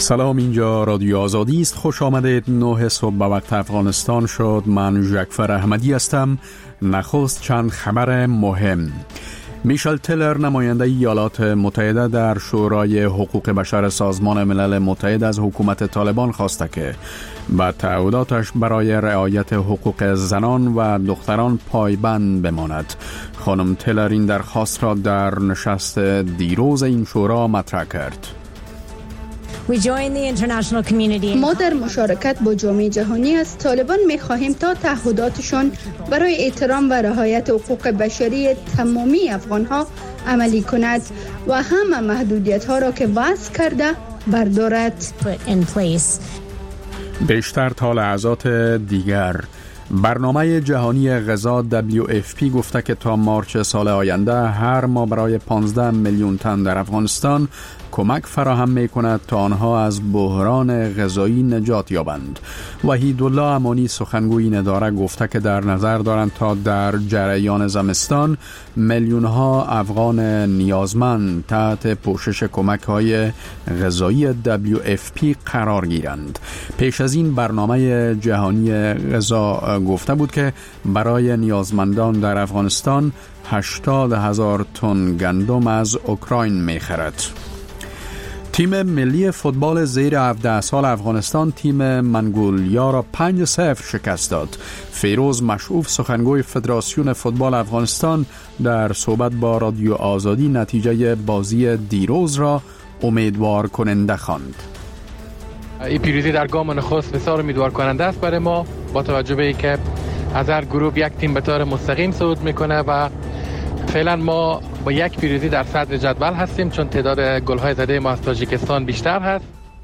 سلام، اینجا رادیو آزادی است. خوش آمدید. 9 صبح به وقت افغانستان شد. من جعفر احمدی هستم. نخست چند خبر مهم. میشل تلر، نماینده ایالات متحده در شورای حقوق بشر سازمان ملل متحد، از حکومت طالبان خواسته که به تعهداتش برای رعایت حقوق زنان و دختران پایبند بماند. خانم تلر این درخواست را در نشست دیروز این شورا مطرح کرد. ما در مشارکت با جامعه جهانی از طالبان می‌خواهیم تا تعهداتشان برای احترام و رعایت حقوق بشری تمامی افغان‌ها عملی کند و همه محدودیت‌ها را که وضع کرده بردارد. بیشتر تا لحظات دیگر. برنامه جهانی غذا WFP گفته که تا مارچ سال آینده هر ماه برای 15 میلیون تن در افغانستان کمک فراهم می کند تا آنها از بحران غذایی نجات یابند. وحیدالله امانی، سخنگوی این اداره، گفته که در نظر دارند تا در جریان زمستان میلیون ها افغان نیازمند تحت پوشش کمک های غذایی WFP قرار گیرند. پیش از این برنامه جهانی غذا گفته بود که برای نیازمندان در افغانستان 80,000 تن گندم از اوکراین می خرد. تیم ملی فوتبال زیر 17 سال افغانستان تیم منگولیا را 5-0 شکست داد. فیروز مشعوف، سخنگوی فدراسیون فوتبال افغانستان، در صحبت با رادیو آزادی نتیجه بازی دیروز را امیدوار کننده خواند. این پیروزی در گام نخست بسیار امیدوار کننده است برای ما، با توجه به اینکه از هر گروه یک تیم به طور مستقیم صعود میکنه و فعلا ما با یک پیروزی در صدر جدول هستیم، چون تعداد گل‌های زده ما از تاجیکستان بیشتر هست.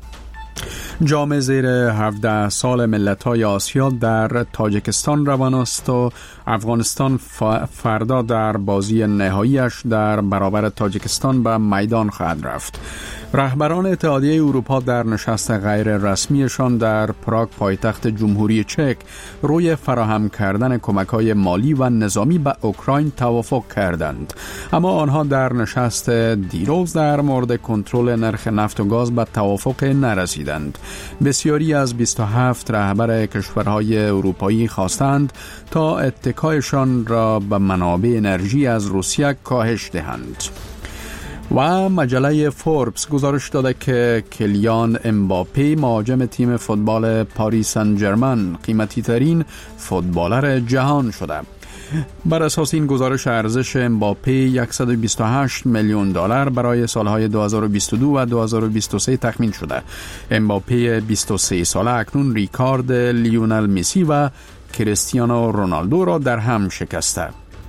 جام زیر 17 سال ملت‌های آسیا در تاجیکستان روان است و افغانستان فردا در بازی نهاییش در برابر تاجیکستان به میدان خواهد رفت. رهبران اتحادیه اروپا در نشست غیر رسمیشان در پراگ، پایتخت جمهوری چک، روی فراهم کردن کمک‌های مالی و نظامی به اوکراین توافق کردند. اما آنها در نشست دیروز در مورد کنترل نرخ نفت و گاز به توافق نرسیدند. بسیاری از 27 رهبر کشورهای اروپایی خواستند تا اتکایشان را به منابع انرژی از روسیه کاهش دهند. و مجله فوربس گزارش داده که کلیان امباپه، مهاجم تیم فوتبال پاریس سن ژرمن، قیمتی ترین فوتبالر جهان شده. بر اساس این گزارش ارزش امباپه $128 میلیون برای سالهای 2022 و 2023 تخمین شده. امباپه 23 ساله اکنون ریکارد لیونل مسی و کریستیانو رونالدو را در هم شکسته.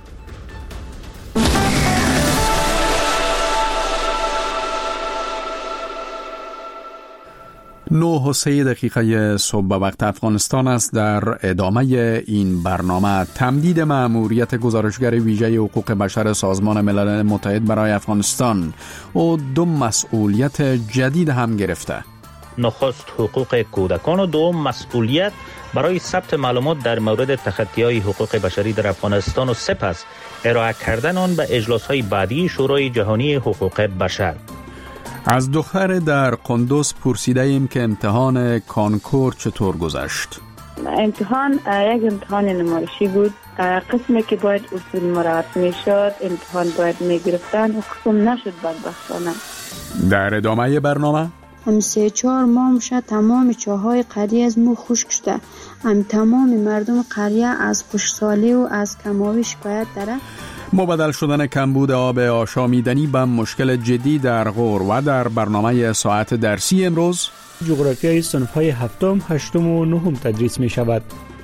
9:03 صبح به وقت افغانستان است. در ادامه این برنامه، تمدید مأموریت گزارشگر ویژه حقوق بشر سازمان ملل متحد برای افغانستان و 2 مسئولیت جدید هم گرفته. نخست حقوق کودکان و دوم مسئولیت برای ثبت معلومات در مورد تخطی‌های حقوق بشری در افغانستان و سپس ارائه کردن آن به اجلاس‌های بعدی شورای جهانی حقوق بشر. از دختر در قندوز پرسیده ایم که امتحان کانکور چطور گذشت؟ امتحان یک امتحان نمایشی بود. قسمی که باید اصول مراعات میشد امتحان باید میگرفتن و قسم نشد بدبختانه. در ادامه برنامه 3-4 ماه شد تمام چاهای قریه از مو خشک شده. تمام مردم قریه از خشکسالی و از کم‌آبی شکایت داره. مبدل شدن کمبود آب آشامیدنی به مشکل جدی در غور. و در برنامه ساعت درسی امروز جغرافیای صنف‌های 7م، 8م و 9م تدریس می شود.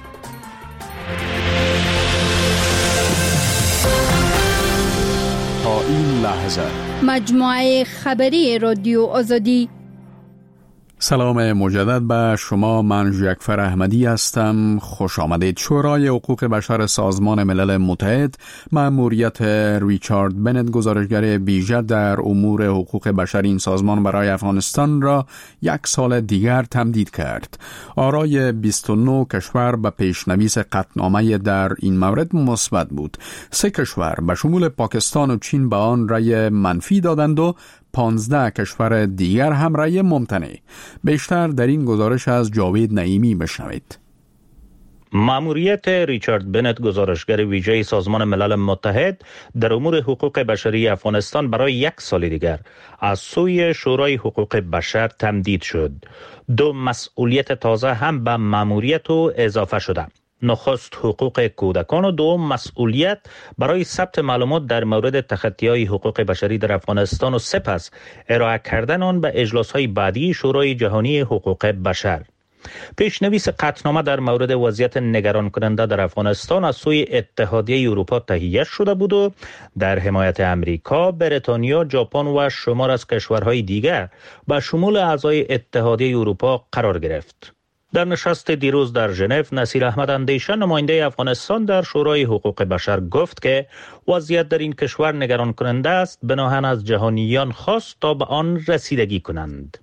تا این لحظه مجموعه خبری رادیو آزادی. سلام مجدد به شما، من جعفر احمدی هستم. خوش آمدید. شورای حقوق بشر سازمان ملل متحد مأموریت ریچارد بنت، گزارشگر ویژه در امور حقوق بشر این سازمان برای افغانستان را 1 سال دیگر تمدید کرد. آرای 29 کشور به پیشنویس قطعنامه در این مورد مثبت بود. 3 کشور به شمول پاکستان و چین به آن رأی منفی دادند و 15 کشور دیگر هم رأی ممتنع. بیشتر در این گزارش از جاوید نعیمی بشنوید. مأموریت ریچارد بنت، گزارشگر ویژه سازمان ملل متحد در امور حقوق بشری افغانستان، برای 1 سال دیگر از سوی شورای حقوق بشر تمدید شد. 2 مسئولیت تازه هم به مأموریت او اضافه شده. نخست حقوق کودکان و 2 مسئولیت برای ثبت معلومات در مورد تخطی‌های حقوق بشری در افغانستان و سپس ارائه کردن آن به اجلاس‌های بعدی شورای جهانی حقوق بشر. پیشنویس قطعنامه در مورد وضعیت نگران کننده در افغانستان از سوی اتحادیه اروپا تهیه شده بود و در حمایت امریکا، بریتانیا، ژاپن و شمار از کشورهای دیگر به شمول اعضای اتحادیه اروپا قرار گرفت. در نشست دیروز در ژنو، نصیر احمد اندیشه، نماینده افغانستان در شورای حقوق بشر، گفت که وضعیت در این کشور نگران کننده است. بناهن از جهانیان خواست تا به آن رسیدگی کنند.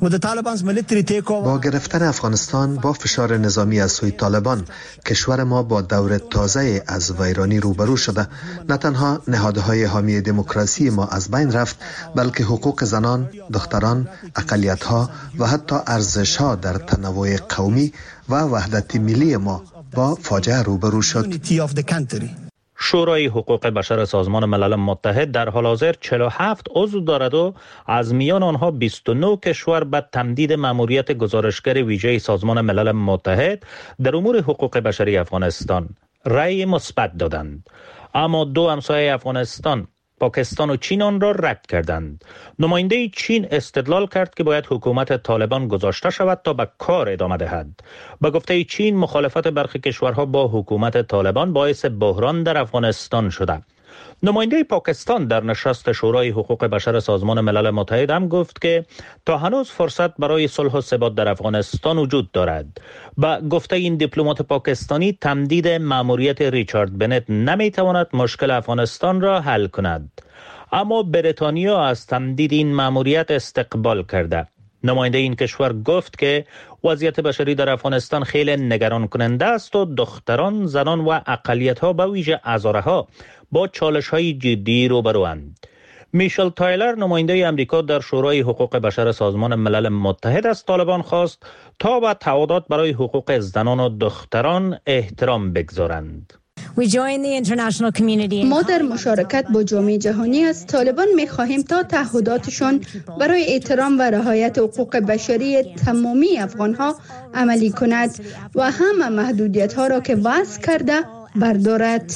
با گرفتن افغانستان با فشار نظامی از سوی طالبان، کشور ما با دور تازه از ویرانی روبرو شده. نه تنها نهادهای حامی دموکراسی ما از بین رفت، بلکه حقوق زنان، دختران، اقلیت‌ها و حتی ارزش‌ها در تنوع قومی و وحدت ملی ما با فاجعه روبرو شد. شورای حقوق بشر سازمان ملل متحد در حال حاضر 47 عضو دارد و از میان آنها 29 کشور به تمدید مأموریت گزارشگر ویژه سازمان ملل متحد در امور حقوق بشری افغانستان رأی مثبت دادند. اما 2 همسایه افغانستان، پاکستان و چین، آن را رد کردند. نماینده چین استدلال کرد که باید حکومت طالبان گذاشته شود تا به کار ادامه دهد. به گفته چین، مخالفت برخی کشورها با حکومت طالبان باعث بحران در افغانستان شده. نماینده پاکستان در نشست شورای حقوق بشر سازمان ملل متحد هم گفت که تا هنوز فرصت برای صلح و ثبات در افغانستان وجود دارد. با گفته این دیپلمات پاکستانی، تمدید مأموریت ریچارد بنت نمیتواند مشکل افغانستان را حل کند. اما بریتانیا از تمدید این مأموریت استقبال کرده. نماینده این کشور گفت که وضعیت بشری در افغانستان خیلی نگران کننده است و دختران، زنان و اقلیت‌ها به ویژه هزارها با چالش‌های جدی روبروند. میشل تایلر، نماینده امریکا در شورای حقوق بشر سازمان ملل متحد، از طالبان خواست تا به تعهدات برای حقوق زنان و دختران احترام بگذارند. ما در مشارکت با جامعه جهانی از طالبان می‌خواهیم تا تعهداتشان برای احترام و رعایت حقوق بشری تمامی افغان‌ها عملی کند و همه محدودیت‌ها را که وضع کرده بردارد.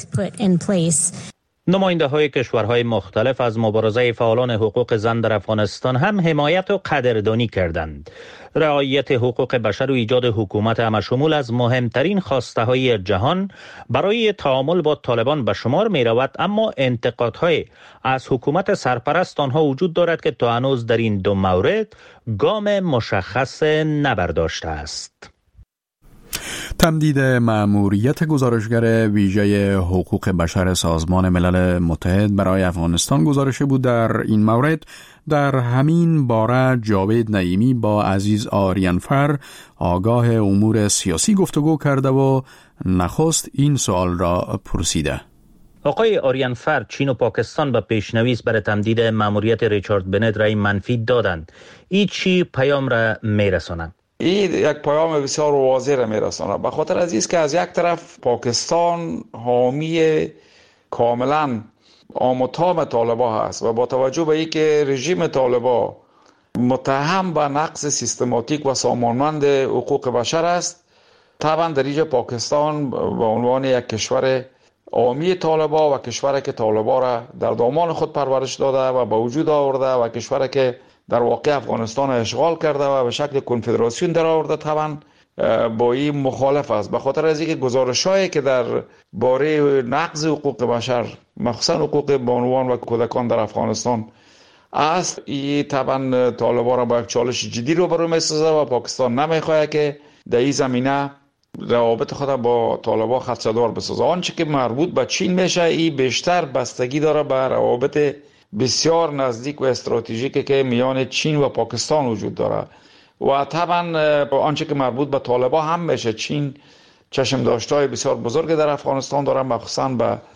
نماینده های کشورهای مختلف از مبارزه فعالان حقوق زن در افغانستان هم حمایت و قدردانی کردند. رعایت حقوق بشر و ایجاد حکومت همشمول از مهمترین خواسته های جهان برای تعامل با طالبان به شمار می رود، اما انتقادهای از حکومت سرپرست آنها وجود دارد که تا هنوز در این 2 مورد گام مشخص نبرداشته است. تمدید مأموریت گزارشگر ویژه حقوق بشر سازمان ملل متحد برای افغانستان گزارش بود. در این مورد در همین باره جاوید نعیمی با عزیز آریانفر، آگاه امور سیاسی، گفتگو کرده و نخست این سوال را پرسیده. آقای آریانفر، چین و پاکستان به پیشنویس برای تمدید مأموریت ریچارد بنت رای منفی دادند. این چی پیام را میرساند؟ این یک پیام بسیار واضح را میرساند، به خاطر از این که از یک طرف پاکستان حامی کاملا آموتام طالبان هست و با توجه به اینکه رژیم طالبان متهم به نقض سیستماتیک و سامانمند حقوق بشر است، طبعا در اینجا پاکستان به عنوان یک کشور حامی طالبان و کشوری که طالبان را در دامان خود پرورش داده و به وجود آورده و کشوری که در واقع افغانستان اشغال کرده و به شکل کنفدراسیون در آورده، طبعا با این مخالف است. به خاطر از اینکه گزارش‌هایی که در باره نقض حقوق بشر، مخصوصا حقوق بانوان و کودکان در افغانستان است، این طبعا طالبان را با یک چالش جدی روبرو می‌سازه و پاکستان نمی‌خواهد که در این زمینه روابط خود با طالبان خدشه‌دار بسازه. آنچه که مربوط به چین میشه، این بیشتر بستگی داره به روابط بسیار نزدیک و استراتژیکی که میان چین و پاکستان وجود داره و طبعا آنچه که مربوط به طالبان هم میشه. چین چشم داشتهای بسیار بزرگ در افغانستان داره، مخصوصا به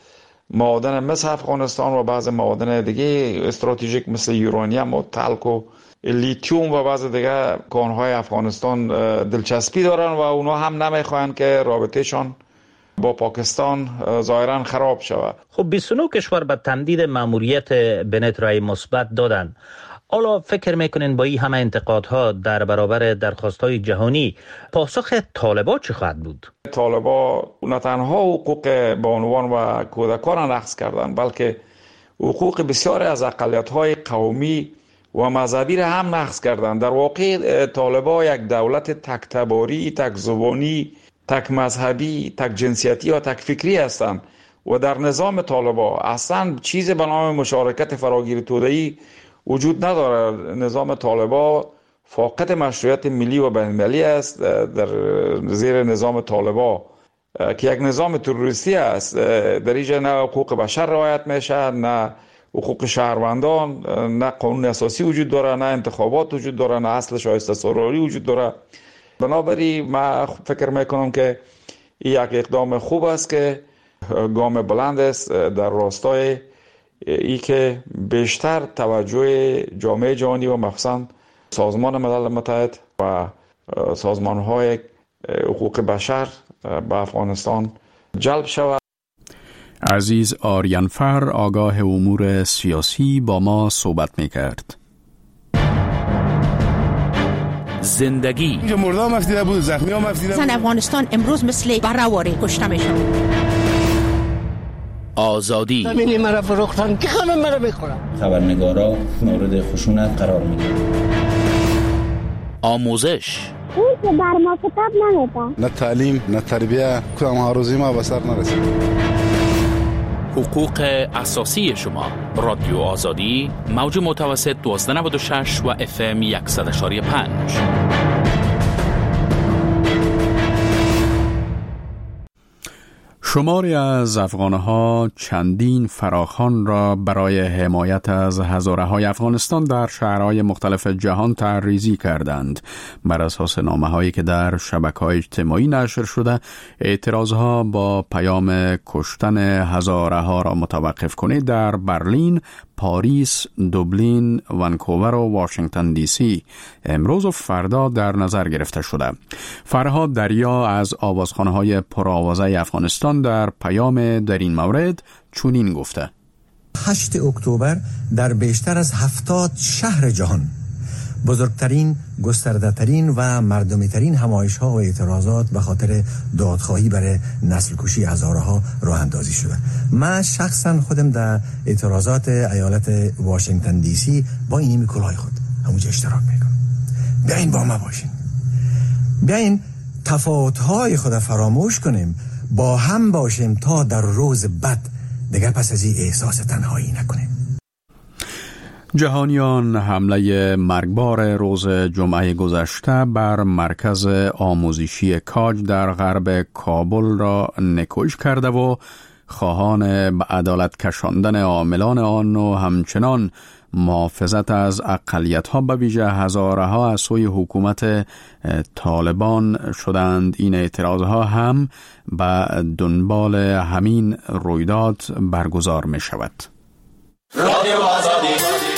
معادن مثل افغانستان و بعض معادن دیگه استراتژیک مثل یورانیم و تلک و لیتیوم و بعض دیگه کانهای افغانستان دلچسپی دارن و اونا هم نمیخواهند که رابطهشان با پاکستان ظاهرا خراب شود. خب 29 کشور به تمدید ماموریت بنت رای مثبت دادن. حالا فکر میکنین با این همه انتقادها در برابر درخواست‌های جهانی پاسخ طالبان چه خواهد بود؟ طالبان نه تنها حقوق بانوان و کودکان نقض کردند، بلکه حقوق بسیاری از اقلیت‌های قومی و مذهبی را هم نقض کردند. در واقع طالبان یک دولت تک تباری، تک زبانی، تک مذهبی، تک جنسیتی و تک فکری هستند و در نظام طالبان اصلا چیز به نام مشارکت فراگیر توده‌ای وجود نداره. نظام طالبان فاقد مشروعیت ملی و بین‌المللی است. در زیر نظام طالبان که یک نظام تروریستی است، در اینجا نه حقوق بشر رعایت میشه، نه حقوق شهروندان، نه قانون اساسی وجود داره، نه انتخابات وجود داره، نه اصل شایسته سرایی وجود داره. بنابراین من فکر میکنم که این یک اقدام خوب است که گام بلند است در راستای ای که بیشتر توجه جامعه جهانی و مخصوصا سازمان ملل متحد و سازمان‌های حقوق بشر به افغانستان جلب شود. عزیز آریانفر آگاه امور سیاسی با ما صحبت می‌کرد. زندگی اینجا مردم مفتیده بود، زخمی ها مفتیده بود. زن افغانستان امروز مثل برهواری کشته میشن. آزادی زمینی مرا فروختن که همه مرا میخورن. خبرنگارا مورد خشونت قرار میگیرن. آموزش اون که بر ما کتاب نمیده. نه تعلیم نه تربیه، کدام هاروزی ما به سر نرسید. حقوق اساسی شما. رادیو آزادی، موج متوسط 1296 و FM 100.5. شماری از افغانها چندین فراخوان را برای حمایت از هزاره‌های افغانستان در شهرهای مختلف جهان طرح‌ریزی کردند. بر اساس نامه‌هایی که در شبکه‌های اجتماعی نشر شده، اعتراضها با پیام کشتن هزاره‌ها را متوقف کنید در برلین، پاریس، دوبلین، ونکوور و واشنگتن دی سی امروز و فردا در نظر گرفته شده. فرهاد دریا از آوازخوان‌های پرآوازه افغانستان در پیام در این مورد چنین گفته: 8 اکتبر در بیشتر از 70 شهر جهان بزرگترین، گسترده‌ترین و مردمی‌ترین همایش‌ها و اعتراضات به خاطر دادخواهی برای نسل کشی هزارها راه اندازی شده. من شخصا خودم در اعتراضات ایالت واشنگتن دی سی با این کلاه خود همونجا اشتراک میکنم. بیاین با ما باشین، بیاین تفاوت‌های خود فراموش کنیم، با هم باشیم تا در روز بد دیگر پس از این احساس تنهایی نکنیم. جهانیان حمله مرگبار روز جمعه گذشته بر مرکز آموزشی کاج در غرب کابل را نکوش کرده و خواهان به عدالت کشاندن عاملان آن و همچنان محافظت از اقلیت‌ها به ویژه هزارها از سوی حکومت طالبان شدند. این اعتراضها هم به دنبال همین رویداد برگزار می شود. رادیو آزادی.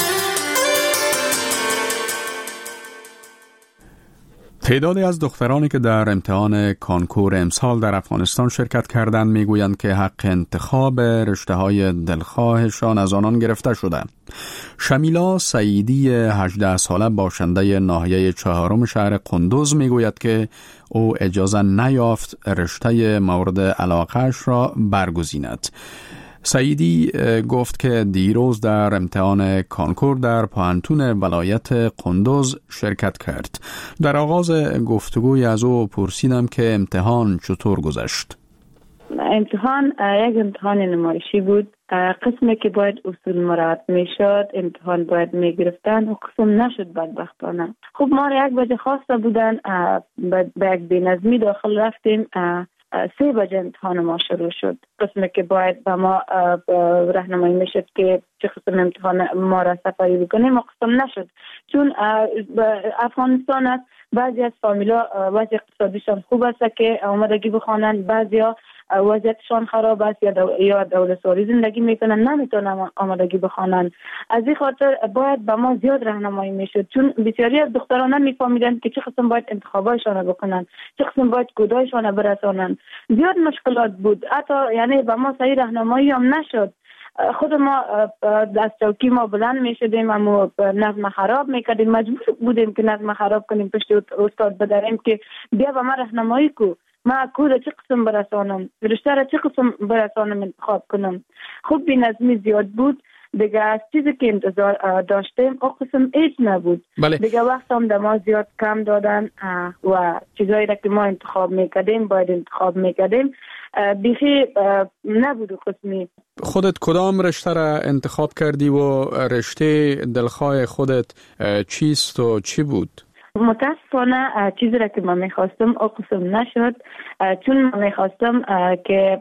تعدادی از دخترانی که در امتحان کانکور امسال در افغانستان شرکت کردند میگویند که حق انتخاب رشته‌های دلخواهشان از آنان گرفته شده. شمیلا سعیدی 18 ساله باشنده ناحیه 4 شهر قندوز میگوید که او اجازه نیافت رشته مورد علاقه‌اش را برگزیند. سعیدی گفت که دیروز در امتحان کانکور در پوهنتون ولایت قندوز شرکت کرد. در آغاز گفتگوی از او پرسیدم که امتحان چطور گذشت. امتحان یک امتحان نمایشی بود. قسمی که باید اصول مراعات میشد امتحان باید میگرفتن و قسم نشد بدبختانه. خب ما را 1 بجه خواسته بودن، به یک بینظمی داخل رفتیم. 3 بجه امتحان ما شروع شد. قسمی که باید به ما راهنمایی میشد که چه قسم امتحان ما را سفری بکنیم و قسم نشد، چون افغانستان است بعضی از فامیلا وضع اقتصادیشان خوب است که آمادگی بخوانند، بعضیا وضعیتشان خراب است یا دولتسواری زندگی میکنن نمیتونن آمادگی بخوانند. از این خاطر باید به ما زیاد راهنمایی میشد، چون بسیاری از دختران نمیفهمیدند که چه قسم باید انتخابایشان بکنن، چه قسم باید کودایشان برسانن. زیاد مشکلات بود، حتی یعنی به ما صحیح راهنمایی هم نشد. خود ما از چوکی ما بلند می شدیم اما نظم خراب میکردیم، مجبور بودیم که نظم خراب کنیم، پشت استاد بداریم که بیا به ما راهنمایی کو، ما کود چه قسم برسانم، رشته را چه قسم برسانم انتخاب کنم. خب بی‌نظمی زیاد بود دیگه، از چیزی که انتظار داشتیم او قسم هیچ نبود. بله. دیگه وقت هم در ما زیاد کم دادن و چیزایی را که ما انتخاب میکردیم باید انتخاب میکردیم بیخی نبود قسمی. خودت کدام رشته را انتخاب کردی و رشته دلخواه خودت چیست و چی بود؟ متاسفانه چیزی را که من میخواستم او قسم نشد، چون من میخواستم که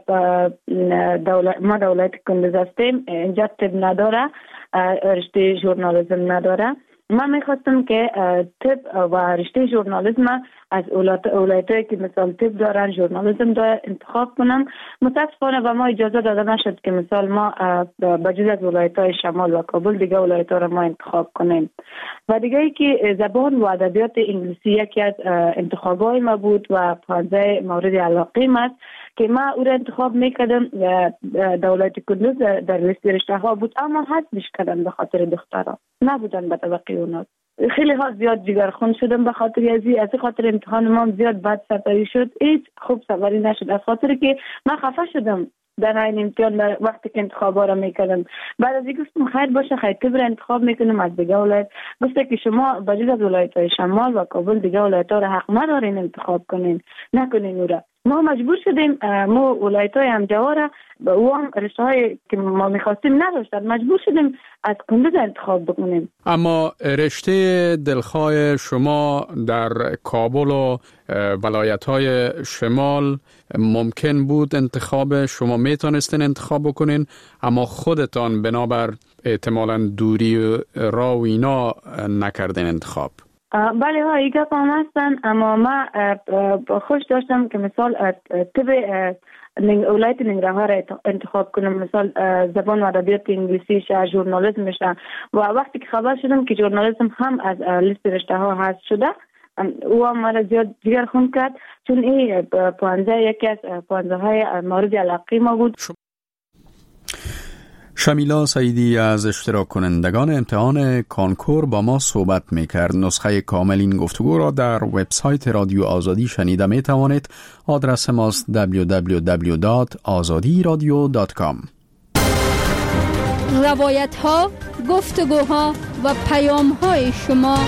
ما دولت کندوز هستیم، اینجا طب نداره، رشته ژورنالیسم نداره. من میخواستم که طب و رشته ژورنالیسم از اولایتایی که مثال طب دارن ژورنالیسم داره انتخاب کنم. متاسفانه به ما اجازه داده نشد که مثال ما بجز از اولایتای شمال و کابل دیگه اولایت‌ها را ما انتخاب کنیم. و دیگه ای که زبان و ادبیات انگلیسی یکی از انتخابای ما بود و پانزه مورد علاقه ما است که ما او را انتخاب میکردم. دولت کندوز در لیست رشته ها بود اما حذفش کردن به خاطر دخترها، نبودن به طبقه اونا. خیلی ها زیاد جگرخون شدم به خاطر از خاطر امتحان ما زیاد بد سفری شد، هیچ خوب سفری نشد از خاطر که من خفه شدم در این امتحان وقتی که انتخابا را میکردم. بعد از این گفتم خیر باشه خیر طب را انتخاب میکنم از دیگه ولایت. گفته که شما بجز از ولایت‌های شمال و کابل دیگه ولایت‌ها را حق ندارین انتخاب کنین، نکنین او را. ما مجبور شدیم ما ولایت‌های همجواره و هم رشته‌های که ما می‌خواستیم نداشتن، مجبور شدیم از کندوز انتخاب بکنیم. اما رشته دلخواه شما در کابل و ولایت‌های شمال ممکن بود انتخاب شما میتونستین انتخاب بکنین، اما خودتان بنابر احتمالاً دوری راه و اینا نکردین انتخاب. بله ها این گپ هم هستن، اما من خوش داشتم که مثال طب ولایت ننگرهار را انتخاب کنم، مثال زبان و ادبیات انگلیسی شه، ژورنالیسم شه. و وقتی که خبر شدم که ژورنالیسم هم از لیست رشته ها حذف شده او هم مرا زیاد جگرخون کرد، چون این پانزه یکی از پانزه های مورد علاقه ما بود. شمیلا سعیدی از اشتراک کنندگان امتحان کانکور با ما صحبت میکرد. نسخه کامل این گفتگو را در وبسایت رادیو آزادی شنیده میتوانید. آدرس ماست www.azadiradio.com. روایت ها، گفتگوها و پیام های شما.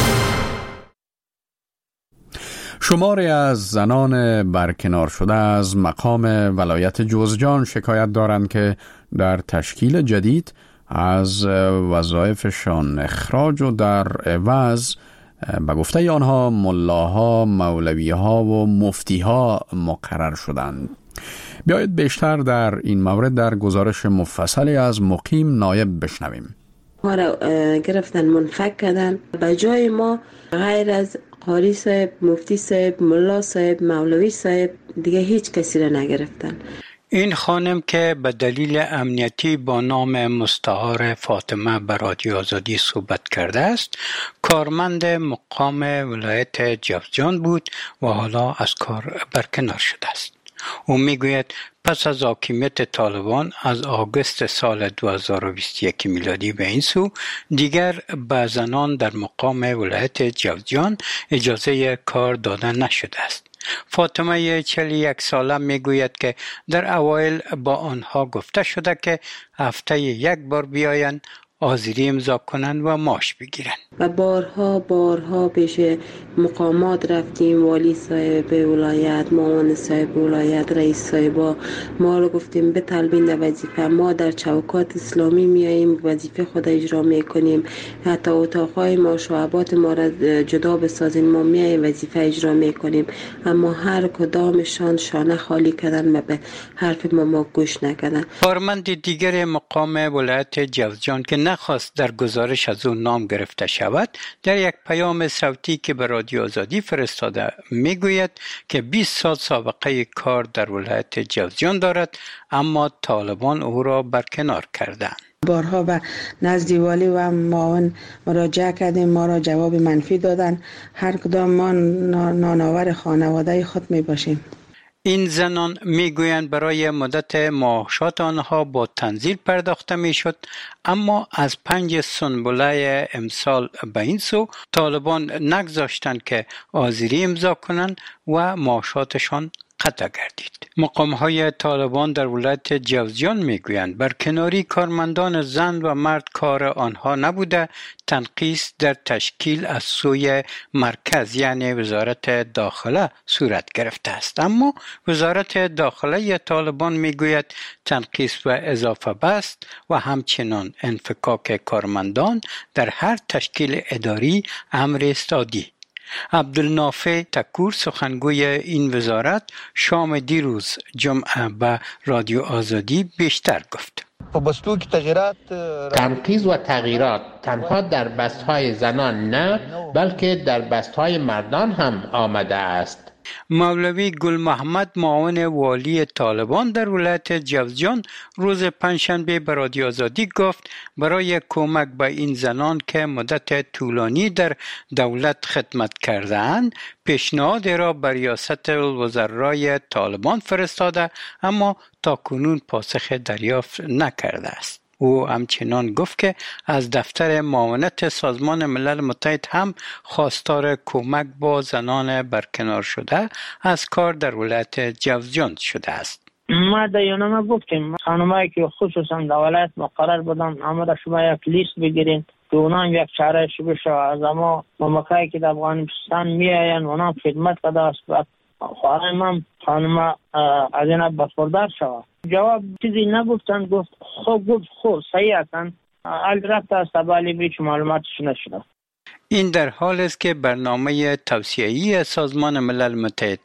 شماری از زنان برکنار شده از مقام ولایت جوزجان شکایت دارند که در تشکیل جدید از وظایفشان اخراج و در عوض به گفته آنها ملاها، مولویها و مفتیها مقرر شدند. بیایید بیشتر در این مورد در گزارش مفصلی از مقیم نایب بشنویم. ما را گرفتن منفک کردن، به جای ما غیر از قاری صاحب، مفتی صاحب، ملا صاحب، مولوی صاحب دیگه هیچ کسی را نگرفتن. این خانم که به دلیل امنیتی با نام مستعار فاطمه به رادیو آزادی صحبت کرده است، کارمند مقام ولایت جوزجان بود و حالا از کار برکنار شده است. او میگوید پس از حاکمیت طالبان از آگوست سال 2021 میلادی به این سو دیگر به زنان در مقام ولایت جوزجان اجازه کار داده نشده است. فاطمه 41 ساله میگوید که در اوایل با آنها گفته شده که هفته یک بار بیاین، حاضری امضا کنند و معاش بگیرند. و بارها پیش مقامات رفتیم، والی صاحب ولایت، معاون صاحب ولایت، رئیس صاحبا، ما رو گفتیم بطلبین وظیفه. ما در چوکات اسلامی میاییم وظیفه خود اجرا میکنیم، حتی اتاقهای ما شعبات ما را جدا بسازین، ما میاییم وظیفه اجرا میکنیم، اما هر کدامشان شانه خالی کردن و به حرف ما گوش نکردن. کارمند دیگر مقام ولایت جوزجان که نخواست در گزارش از او نام گرفته شود، در یک پیام صوتی که به رادیو آزادی فرستاده میگوید که 20 سال سابقه کار در ولایت جوزجان دارد، اما طالبان او را برکنار کردند. بارها به نزد والی و معاون مراجعه کردیم، ما را جواب منفی دادن. هر کدام ما نانآور خانواده خود می باشیم. این زنان میگویند برای مدت معاشات آنها با تنزیل پرداخته میشد، اما از 5 سنبله امسال به این سو طالبان نگذاشتند که آذری امضا کنند و معاشاتشان قطع گردید. مقام‌های طالبان در ولایت جوزجان میگویند برکناری کارمندان زن و مرد کار آنها نبوده، تنقیص در تشکیل از سوی مرکز یعنی وزارت داخله صورت گرفته است. اما وزارت داخله طالبان میگوید تنقیص و اضافه بست و همچنان انفکاک کارمندان در هر تشکیل اداری امر است عادی. عبدالنافع تکور سخنگوی این وزارت شام دیروز جمعه به رادیو آزادی بیشتر گفت. تنقیض و تغییرات تنها در بستهای زنان نه بلکه در بستهای مردان هم آمده است. مولوی گل محمد معاون والی طالبان در ولایت جوزجان روز پنجشنبه به رادیو آزادی گفت برای کمک به این زنان که مدت طولانی در دولت خدمت کرده‌اند پیشنهاد را به ریاست الوزرای طالبان فرستاده، اما تاکنون پاسخ دریافت نکرده است. او همچنان گفت که از دفتر معاونت سازمان ملل متحد هم خواستار کمک با زنان برکنار شده از کار در ولایت جوزجان شده است. ما در یونامه گفتیم خانمایی که خصوصا در ولایت مقرر بودن آمده شما یک لیست بگیرین که اونا یک چاره شو بشه از اما ممکایی که در افغانستان می آین اونا خدمت کده است و خواهیم هم خانم از این بفردار شود. جواب چیزی نگفتن، گفت خوب صحیح هستن حال رفت از تبالی بیچ معلوماتش نشده. این در حال است که برنامه توسعه‌ای سازمان ملل متحد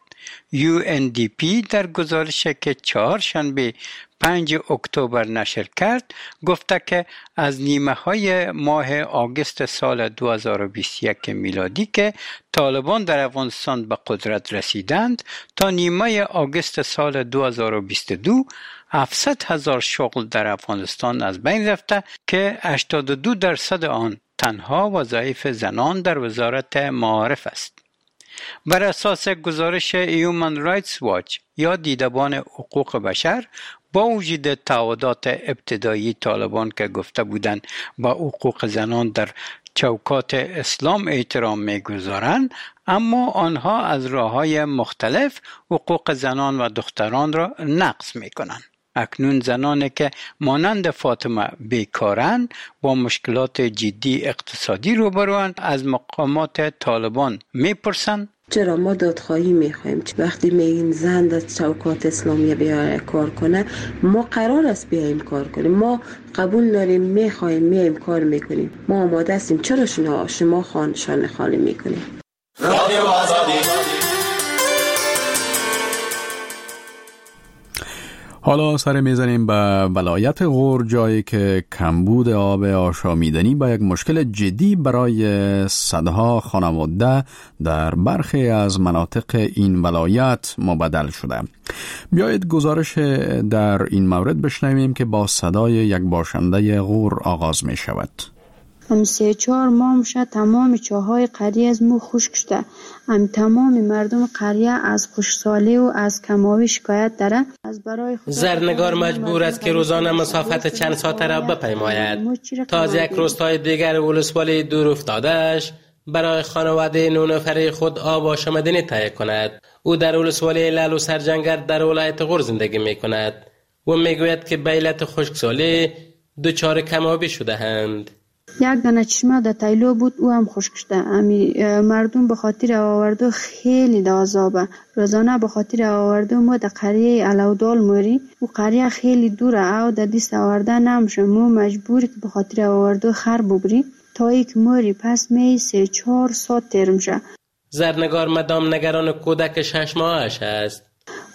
UNDP در گزارشی که چهارشنبه 5 اکتبر نشر کرد گفته که از نیمه های ماه آگوست سال 2021 میلادی که طالبان در افغانستان به قدرت رسیدند تا نیمه آگوست سال 2022 700,000 شغل در افغانستان از بین رفته که 82% آن تنها وظایف زنان در وزارت معارف است. بر اساس گزارش Human Rights Watch یا دیدبان حقوق بشر، با وجود تعهدات ابتدایی طالبان که گفته بودند با حقوق زنان در چوکات اسلام احترام می‌گذارند، اما آنها از راه‌های مختلف حقوق زنان و دختران را نقض می‌کنند. اکنون زنانی که مانند فاطمه بیکارند با مشکلات جدی اقتصادی روبروند از مقامات طالبان میپرسند چرا ما دادخواهی میخوایم؟ وقتی میگین زن در چوکات اسلامی بیاره کار کنه، ما قرار است بیایم کار کنیم، ما قبول داریم، میخوایم، میایم کار میکنیم، ما آماده هستیم. چرا شما شانه خالی میکنیم؟ رادیو آزادی. حالا سر میزنیم به ولایت غور، جایی که کمبود آب آشامیدنی با یک مشکل جدی برای صدها خانواده در برخی از مناطق این ولایت مبدل شده. بیایید گزارش در این مورد بشنویم که با صدای یک باشنده غور آغاز می شود. 3-4 ماه میشه تمام چاهای قریه از مو خشک شده. تمام مردم قریه از خشکسالی و از کماوی شکایت داره. از برای زرنگار مجبور است که روزانه مسافت چند ساعته را بپیماید تا از یک روستای دیگر ولسوالی دور افتادهش برای خانواده 9 نفره خود آب آشامیدنی تهیه کند. او در ولسوالی لالو سرجنگر در ولایت غور زندگی می کند و میگوید که به علت خشکسالی دچار کمابی شده اند. یک دانه چشمه در تایلو بود، او هم خشک شده. مردم به خاطر آوردو خیلی عذابه. روزانه به خاطر آوردو ما در قریه علودال موری و قریه خیلی دوره او در دست آورده نمیشه. ما مجبوری که به خاطر آوردو خر ببری تا یک موری پس می 3-4 ساعت تیر میشه. زرنگار مدام نگران کودک 6 ماهش است.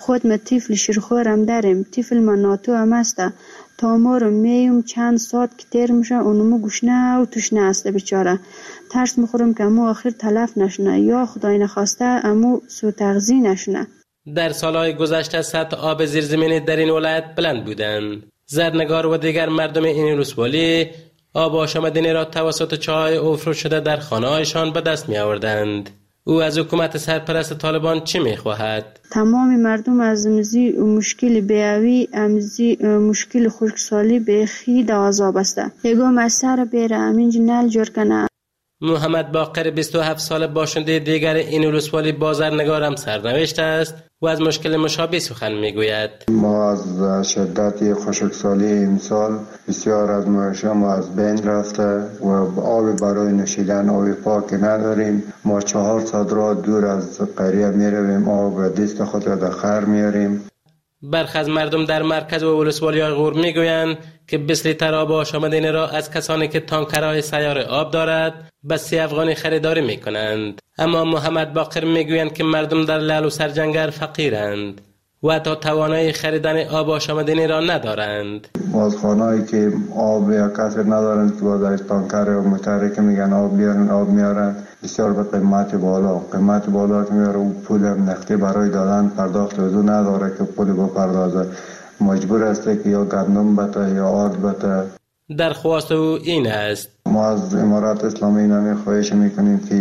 خود ما طفل شیرخوارم داریم، طفل ما ناتو هم است. تا ما رو مییم چند ساعت که تیر میشه اونمو گشنه و تشنه است بیچاره. ترس میخورم که امو آخر تلف نشنه یا خدای نخواسته امو سو تغذی نشنه. در سالهای گذشته سطح آب زیرزمینی در این ولایت بلند بودند. زرنگار و دیگر مردم این ولسوالی آب آشامیدنی را توسط چای اوفرود شده در خانه‌هایشان به دست می آوردند. او از حکومت سرپرست طالبان چی می خواهد؟ تمام مردم از مشکل بیاوی، مشکل خشکسالی به خید عذاب است. یگام از سر بیره همینج نل جور کنه. محمد باقر 27 سال باشنده دیگر این ولسوالی بازرگانان هم سرنوشت است و از مشکل مشابه سخن میگوید. ما از شدت خشکسالی امسال بسیار از معاشه ما از بین رفته و آب برای نوشیدن آب پاک نداریم. ما 4 ساعت را دور از قریه میرویم، آب دست خود را در خر میاریم. برخی از مردم در مرکز و ولسوالی‌های غور میگویند که 20 لیتر آب آشامیدنی را از کسانی که تانکرهای سیار آب دارد به 30 افغانی خریداری میکنند. اما محمد باقر میگویند که مردم در لعل و سرجنگر فقیرند و حتی توانایی خریدن آب آشامیدنی را ندارند. بازخانه‌ای که آب یا کسی ندارند که با در تانکر و موتری که میگن آب بیارن آب میارن، بسیار به قیمت بالا که میاره و پول نقدی برای دادن پرداخت وضو نداره که پول بپردازه. مجبور است که یا گندم بته یا آرد بته. درخواست او این است: ما از امارات اسلامی نمی خواهش میکنیم که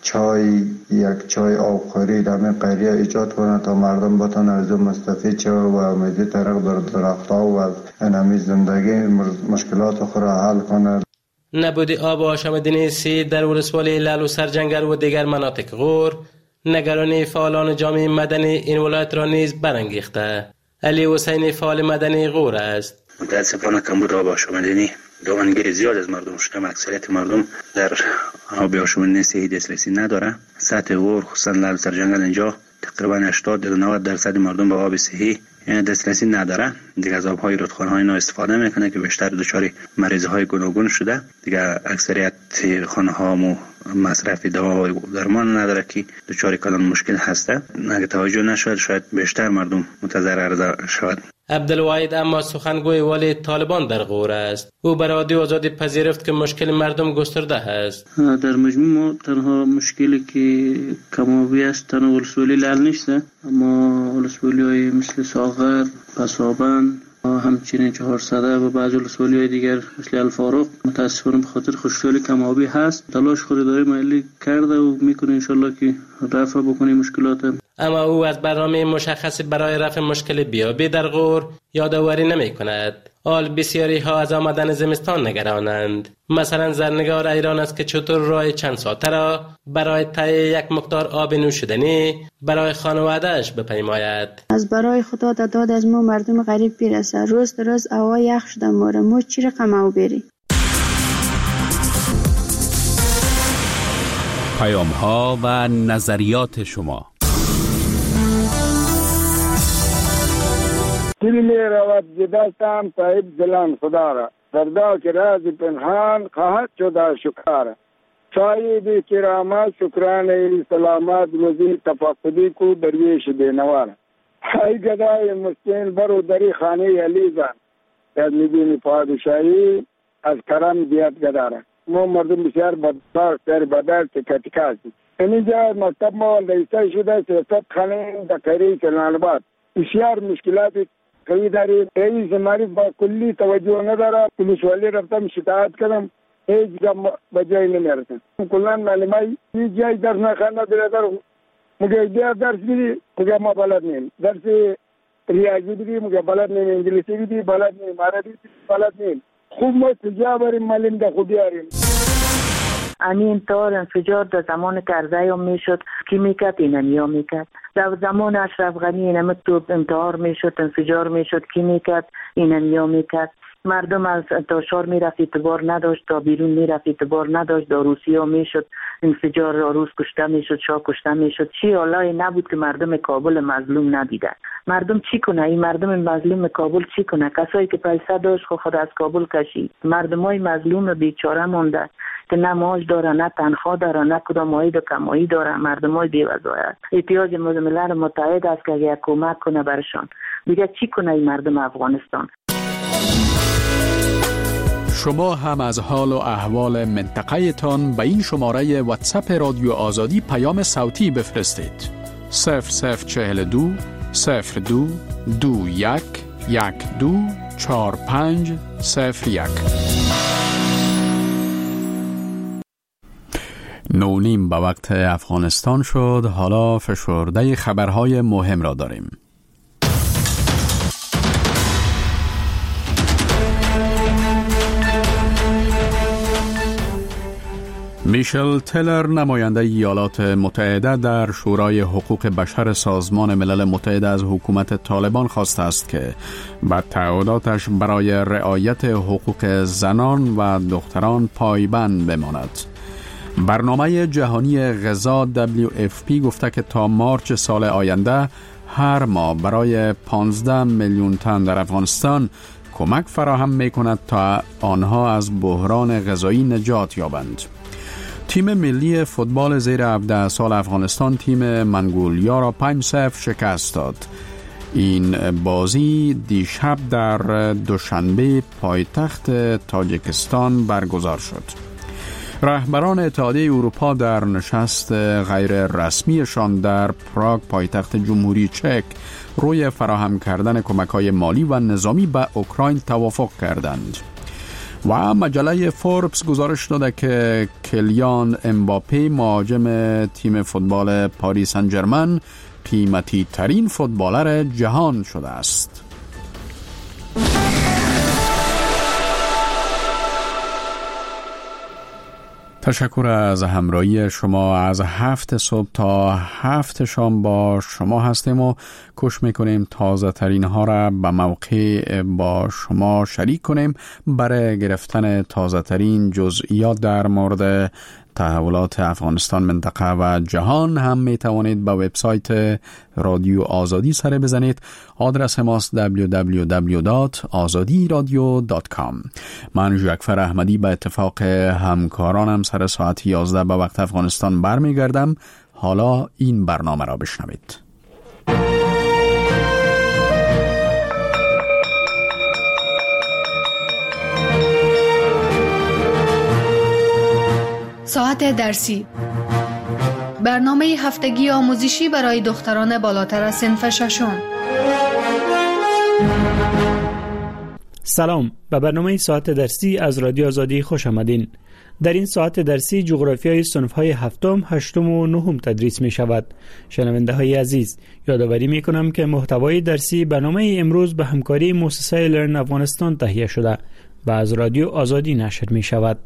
یک چای آبخوری در این قریه ایجاد کنه تا مردم بتونن از اون مستفید شوند و امیدی طرق در درختها و از انمی زندگی مشکلات خود را حل کنه. نبود آب آشامیدنی سی در ولسوالی لعل و سرجنگر و دیگر مناطق غور نگرانی فعالان جامعه مدنی این ولایت را نیز برانگیخته. علی حسینی فعال مدنی غور است. متاسفانه کمبود آب آشامیدنی دامنگیر زیاد از مردم شده. اکثریت مردم در آب آشامیدنی صحیح دسترسی نداره. سطح غور خصوصا لعل سرجنگل اینجا تقریبا 80-90% مردم به آب صحیح دسترسی نداره. دیگه از آب‌های رودخانه‌های اینا استفاده میکنه که بیشتر دچار مریض‌های گوناگون شده. دیگه اکثریت خانه‌ها مصرف دوا و درمان نداره که دچار کلان مشکل هسته. اگه توجه نشود شاید بیشتر مردم متضرر شود. عبدالواحد اما سخنگوی والی طالبان در غور است. او بر رادیو آزادی پذیرفت که مشکل مردم گسترده است. در مجموع ما تنها مشکلی که کمابی است تنها ولسوالی لعل نیست، اما ولسوالی‌های مثل ساغر، پسابند، همچنین 400 و بعضی ولسوالی‌های دیگر مثل الفاروق متاسفانه به خاطر خشکسالی کمابی هست. تلاش خریداری محلی کرده و میکنه انشالله که رفع بکنه مشکلات. اما او از برنامه مشخصی برای رفع مشکل بیابی در غور یادآوری نمی کند. حال بسیاری ها از آمدن زمستان نگرانند. مثلا زرنگار ایران است که چطور راه چند ساعته را برای تهیه یک مقدار آب نوشیدنی برای خانواده‌اش بپیماید. از برای خدا داد از ما مردم غریب برسه. روز روز هوا یخ شده ما چی رقم او بری. پیام ها و نظریات شما. دلی روت جدستم صاحب دلان خدا را فردا که راز پنهان خواهد شده شکار. صاحب کرامت شکرانه سلامت وزیر تفقدی کو درویش بینوار. ای گدای مسکین برو دری خانه علیزان از میبینی پادشاهی از کرم دیت گداره. ما مردم بسیار بدبخت در بدر تکتیکاسی. اینجا مکتب ما لیسه شده 300 خانه در قریه کلانباد. بسیار مشکلات قوی داریم. رئیس مریض با کلی توجه نداره. پلیسوالی رفتم شکایت کردم هیچ به جای نمیرسن. کلان معلومه هیچ جای درس نخوانده برادر. مگه درس بیدی مگه ما بلد نیم. درس ریاضی بیدی مگه بلد نیم. انگلیسی بیدی بلد نیم. عربی بلد نیم. خوب ما کجا بریم معلم ده خودی آریم. این طور انفجار در زمان کرزی میشد کی میکرد اینم میکرد. در زمان اشرف غنی اینم تو انتحار میشد انفجار میشد کی میکرد اینم میکرد. مردم از انتشار میرفت اعتبار نداشت، تا بیرون میرفت اعتبار نداشت. در روسیه میشد انفجار، روس کشته میشد، شاه کشته میشد. چی حالای نبود که مردم کابل مظلوم ندیدن. مردم چی کنه؟ این مردم مظلوم کابل چی کنه؟ کسایی که پیسه داشت خود از کابل کشید. مردمای مظلوم بیچاره موندن. که نه معاش داره، نه تنخواه داره، نه کدام عاید و کمایی داره. مردمای بی‌وظایف احتیاج ملل متحد است که اگه کمک کنه برشان. دیگه چی کنه این مردم افغانستان؟ شما هم از حال و احوال منطقه تان به این شماره واتساپ رادیو آزادی پیام صوتی بفرستید. 0042 02 21 12 45 01. 9:30 به وقت افغانستان شد. حالا فشرده خبرهای مهم را داریم. میشل تلر نماینده ایالات متحده در شورای حقوق بشر سازمان ملل متحد از حکومت طالبان خواسته است که به تعهداتش برای رعایت حقوق زنان و دختران پایبند بماند. برنامه جهانی غذا WFP گفته که تا مارچ سال آینده هر ماه برای 15 میلیون تن در افغانستان کمک فراهم می‌کند تا آنها از بحران غذایی نجات یابند. تیم ملی فوتبال زیر 17 سال افغانستان تیم منگولیا را 5-0 شکست داد. این بازی دیشب در دوشنبه پایتخت تاجیکستان برگزار شد. رهبران اتحادیه اروپا در نشست غیر رسمیشان در پراگ پایتخت جمهوری چک روی فراهم کردن کمک‌های مالی و نظامی به اوکراین توافق کردند. و مجله فوربس گزارش داده که کلیان امباپه مهاجم تیم فوتبال پاریس سن ژرمن قیمتی ترین فوتبالر جهان شده است. تشکر از همراهی شما. از 7 صبح تا 7 شام با شما هستیم و کوشش میکنیم تازه ترین ها را به موقع با شما شریک کنیم. برای گرفتن تازه ترین جزئیات در مورد تحولات افغانستان، منطقه و جهان هم می توانید به وبسایت رادیو آزادی سر بزنید. آدرس ماست www.azadiradio.com. من ژاکفر احمدی به اتفاق همکارانم سر ساعت 11 به وقت افغانستان برمیگردم. حالا این برنامه را بشنوید. ساعت درسی، برنامه هفتگی آموزشی برای دختران بالاتر از صنف ششم. سلام، به برنامه ساعت درسی از رادیو آزادی خوش آمدین. در این ساعت درسی جغرافیای صنف‌های هفتم، هشتم و نهم تدریس می شود. شنونده های عزیز، یادآوری می کنم که محتوای درسی برنامه امروز به همکاری مؤسسه لرن افغانستان تهیه شده و از رادیو آزادی نشر می شود.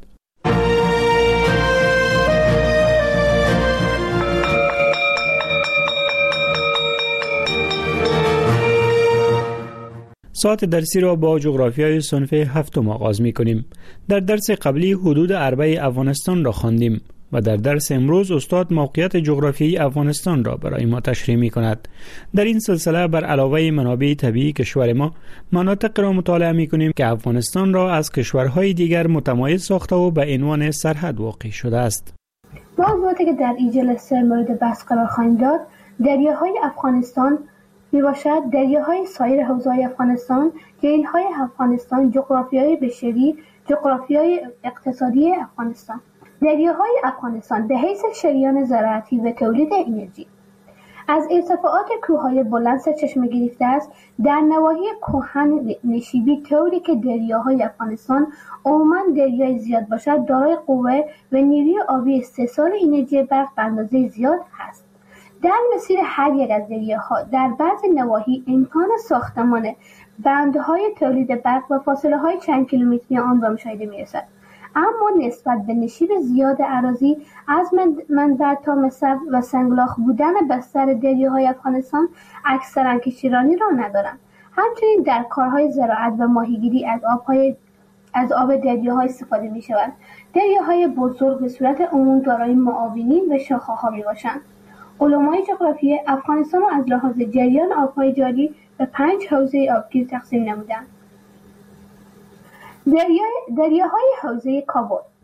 ساعت درسی را با جغرافیای صنف هفتم آغاز می کنیم. در درس قبلی حدود اربع افغانستان را خواندیم و در درس امروز استاد موقعیت جغرافیایی افغانستان را برای ما تشریح می کند. در این سلسله بر علاوه منابع طبیعی کشور ما، مناطق را مطالعه می کنیم که افغانستان را از کشورهای دیگر متمایز ساخته و به عنوان سرحد واقع شده است. موضوعاتی که در این جلسه مورد بحث قرار خواهیم داد، دریاهای افغانستان می باشد، دریاهای سایر حوزه‌های افغانستان، جیل‌های افغانستان، جغرافیای بشری، جغرافیای اقتصادی افغانستان. دریاهای افغانستان به حیث شریان زراعتی و تولید انرژی از ارتفاعات کوههای بلند سرچشمه گرفته است. در نواحی کهن نشیبی طوری که دریاهای افغانستان عموماً دریای زیاد باشد، دارای قوه و نیروی آبی استحصال انرژی برق به اندازه زیاد هست. در مسیر هر یک از دریاها در بعض نواحی امکان ساختمان بندهای تولید برق و فاصله‌های چند کیلومتری آن به مشاهده می‌رسد. اما نسبت به نشیب زیاد اراضی از منبع تا مصب و سنگلاخ بودن بستر دریاهای افغانستان اکثرا کشتیرانی را ندارند. همچنین در کارهای زراعت و ماهیگیری از آب دریاها استفاده می‌شود. دریاهای بزرگ به صورت عموم دارای معاونین و شاخه‌ها میباشند. علمای جغرافی افغانستان را از لحاظ جریان آب‌های جاری به 5 حوزه آبگیر تقسیم نمودند. دریاهای حوزه کابل.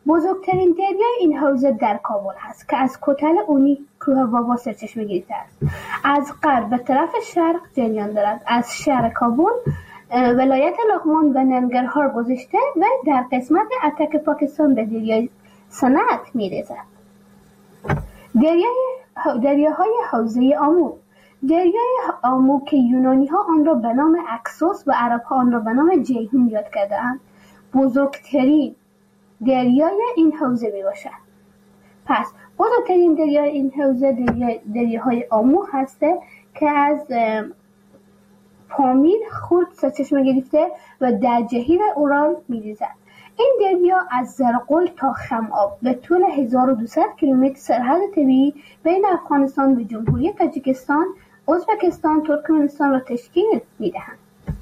بزرگترین دریای این حوزه در کابل هست که از کتل اونی کوه بابا سرچشمه گرفته است. از غرب به طرف شرق جریان دارد. از شهر کابل ولایت لغمان و ننگرهار گذشته و در قسمت اتک پاکستان به دریای صنعت می‌رسد. دریاهای حوزه آمو. دریای آمو که یونانی ها آن را به نام اکسوس و عرب ها آن را به نام جیهون یاد کرده‌اند، بزرگترین دریای این حوزه می باشد. پس بزرگترین دریای این حوزه دریاهای آمو هسته که از پامیر خورد سرچشمه گرفته و در جهیل اورال می ریزد. این دریا از زرقل تا خم‌آب به طول 1200 کیلومتر سرحد طبیعی بین افغانستان و جمهوری تاجیکستان، ازبکستان، ترکمنستان را تشکیل می‌دهند.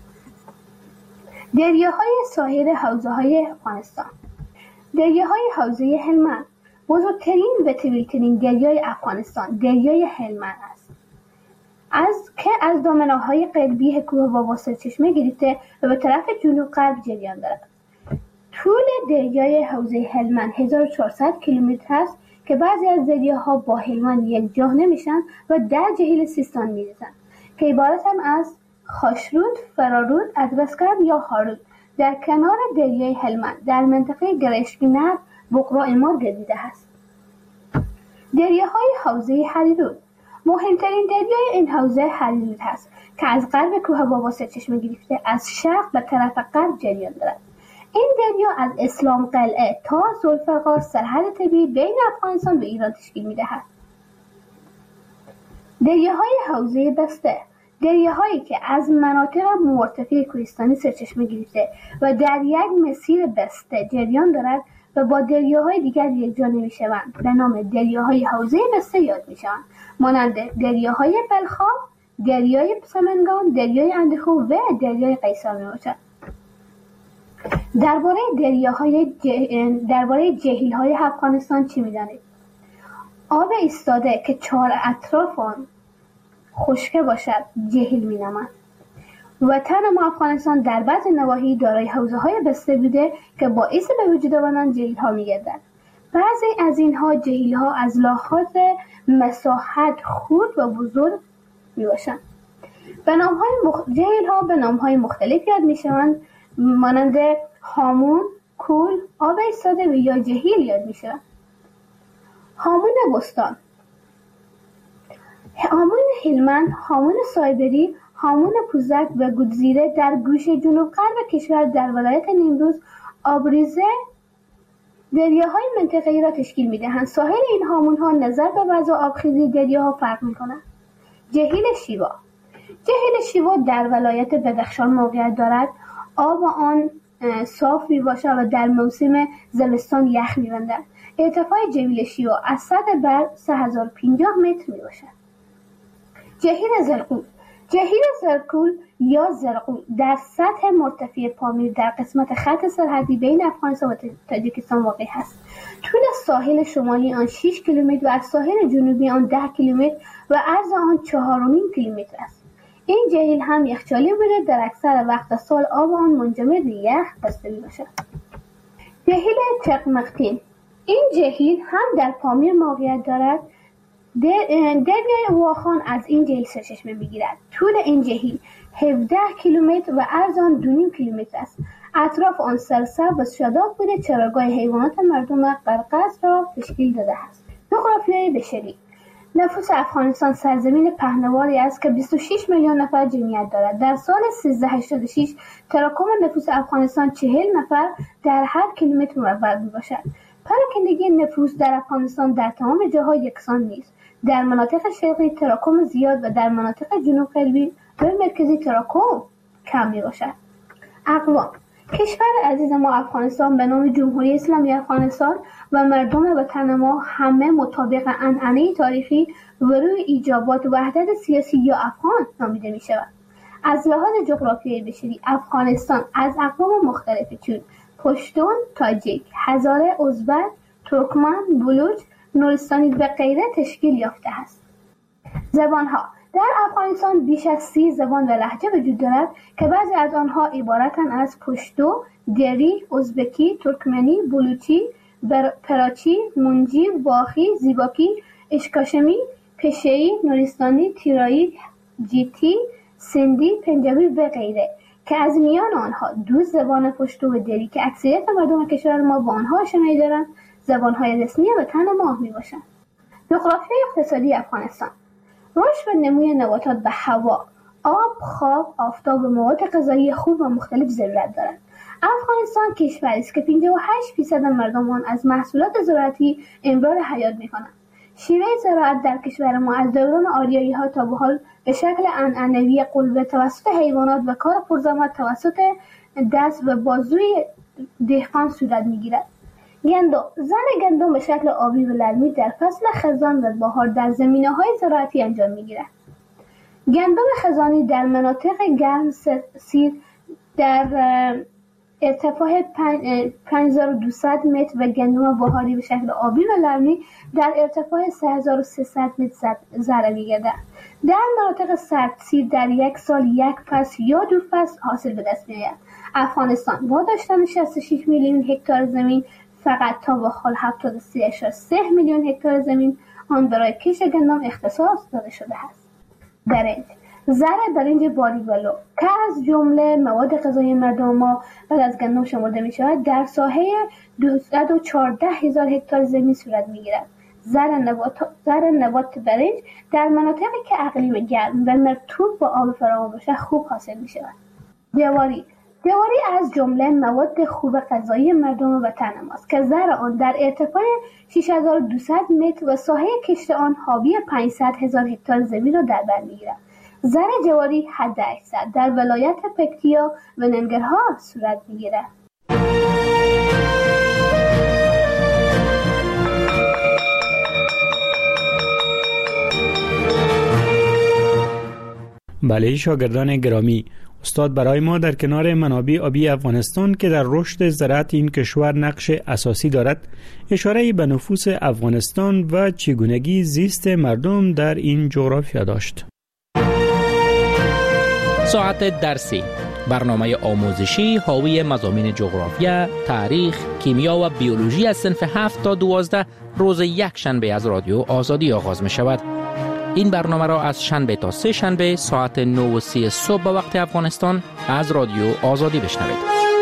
دریاهای ساحل حوزه‌های افغانستان. دریاهای حوزه هلمند. بزرگترین و طویل‌ترین دریای افغانستان دریای هلمند است. از دامنه‌های قلبی کوه بابا سرچشمه گرفته و به طرف جنوب غرب جریان دارد. طول دریای حوزه هلمند 1400 کیلومتر است که بعضی از دریاها با هلمند یکجا نمیشن و در جهیل سیستان میریزند که عبارتند از خاشرود، فرارود، ادرسکرد یا هارود در کنار دریای هلمند در منطقه گرشکنر بقرا امار گردیده است. دریاهای حوزه هریرود. مهمترین دریای این حوزه هریرود است که از غرب کوه بابا سرچشمه گرفته از شرق به طرف غرب جریان دارد. این دریا از اسلام قلعه تا ذوالفقار سرحد طبیعی بین افغانستان و ایران تشکیل می‌دهد. دریاهای حوزه بسته. دریاهایی که از مناطق مرتفع کوهستانی سرچشمه گرفته و در یک مسیر بسته جریان دارد و با دریاهای دیگر یکجا نمی‌شوند به نام دریاهای حوزه بسته یاد می‌شوند، مانند دریاهای بلخاب، دریای سمنگان، دریای اندخو و دریای قیصر میباشد. درباره جهیل‌های افغانستان چی می‌دانید؟ آب ایستاده که چهار اطراف آن خشک باشد جهیل می‌نامند. وطن ما افغانستان در بعض نواحی دارای حوزه‌های بسته بوده که باعث به وجود آنان جهیل‌ها می‌گردد. بعضی از اینها جهیل‌ها از لحاظ مساحت خرد و بزرگ می‌باشند. جهیل‌ها به نام‌های مختلف یاد می‌شوند، مانند هامون، کول، آب ایستاده و یا جهیل یاد می‌شوند. هامون بستان، هامون هلمند، هامون سایبری، هامون پوزک و گودزیره در گوشه جنوب غرب کشور در ولایت نیمروز آبریزه دریاهای منطقه‌ای را تشکیل می‌دهند. ساحل این هامون‌ها نظر به وضع آبخیزی دریاها فرق می‌کند. جهیل شیوا. جهیل شیوا در ولایت بدخشان موقعیت دارد. آب آن صاف میباشد و در موسم زمستان یخ می‌بندد. ارتفاع جهیل شیوا از سطح بر 3050 متر میباشد. جهیل زرقول. جهیل زرقول یا زرقول در سطح مرتفع پامیر در قسمت خط سرحدی بین افغانستان و تاجیکستان واقع است. طول ساحل شمالی آن 6 کیلومتر و از ساحل جنوبی آن 10 کیلومتر و عرض آن 4.5 کیلومتر است. این جهیل هم یخچالی بوده، در اکثر وقت سال آب آن منجمد به یخ بسته میباشد. جهیل چقمقتین. این جهیل هم در پامیر موقعیت دارد. دریای واخان از این جهیل سرچشمه میگیرد. طول این جهیل 17 کیلومتر و عرض آن 2.5 کیلومتر است. اطراف آن سرسبز و شاداب بوده، چراگاه حیوانات مردم قرقاز را تشکیل داده است. جغرافیای بشری. نفوس افغانستان سرزمین پهناوری است که 26 میلیون نفر جمعیت دارد. در سال 1386 تراکم نفوس افغانستان 40 نفر در هر کیلومتر مربع میباشد. پراکندگی نفوس در افغانستان در تمام جاها یکسان نیست. در مناطق شرقی تراکم زیاد و در مناطق جنوب غربی و مرکزی تراکم کم میباشد. اقوام. کشور عزیز ما افغانستان به نام جمهوری اسلامی افغانستان و مردم وطن ما همه مطابق عنعنه تاریخی و روی ایجابات وحدت سیاسی یا افغان نامیده می شود. از لحاظ جغرافیایی بشری افغانستان از اقوام مختلفی چون پشتون، تاجیک، هزاره، ازبک، ترکمن، بلوچ، نورستانی و غیره تشکیل یافته است. زبانها. در افغانستان بیش از 30 زبان و لهجه وجود دارد که بعضی از آنها عبارتند از پشتو، دری، ازبکی، ترکمنی، بلوچی پراچی، منجی، باخی، زیباکی، اشکاشمی، پشه‌ای، نورستانی، تیرایی، جیتی، سندی، پنجابی و غیره که از میان آنها دو زبان پشتو و دری که اکثریت مردم کشور ما با آنها آشنایی دارند زبان‌های رسمی وطن ما میباشند. جغرافیای اقتصادی افغانستان: رشد و نموی نباتات به هوا، آب، خواب، آفتاب و مواد غذایی خوب و مختلف ضرورت دارد. افغانستان کشوری است که 58% مردم آن از محصولات زراعتی امرار حیات می‌کنند. شیوه زراعت در کشور ما از دوران آریایی‌ها تا به حال به شکل عنعنوی قلبه توسط حیوانات و کار پرزحمت توسط دست و بازوی دهقان صورت می‌گیرد. گندم: زرع گندم به شکل آبی و لرمی در فصل خزان و بهار در زمینه‌های زراعتی انجام می‌گیرد. گندم خزانی در مناطق گرم سیر در ارتفاع 5200 متر و گندم بهاری به شکل آبی و لرمی در ارتفاع 3300 متر زرع می‌گردد. در مناطق سردسیر در یک سال یک فصل یا دو فصل حاصل به دست می‌آید. افغانستان با داشتن 66 میلیون هکتار زمین فقط تا به حال 73.3 میلیون هکتار زمین آن برای کشت گندم اختصاص داده شده است. برنج: زرع برنج باریک و لو که از جمله مواد غذایی مردم ما بعد از گندم شمرده می شود در ساحه 214,000 هکتار زمین صورت می گیرد. زرع نبات برنج در مناطقی که اقلیم گرم و مرطوب با آب فراوان باشد خوب حاصل می شود. جواری از جمله مواد خوب غذایی مردم وطن ماست که زرع آن در ارتفاع 6200 متر و ساحه کشت آن حاوی 500,000 هکتار زمین را در بر می‌گیرد. زرع جواری حداکثر در ولایت پکتیا و ننگرهار صورت می‌گیرد. بله شاگردان گرامی، استاد برای ما در کنار منابع آبی افغانستان که در رشد زراعت این کشور نقش اساسی دارد اشاره به نفوس افغانستان و چگونگی زیست مردم در این جغرافیا داشت. ساعت درسی، برنامه آموزشی حاوی مضامین جغرافیا، تاریخ، کیمیا و بیولوژی از صنف 7 تا 12 روز یک شنبه از رادیو آزادی آغاز می شود. این برنامه را از شنبه تا سه شنبه ساعت 9:30 صبح به وقت افغانستان از رادیو آزادی بشنوید.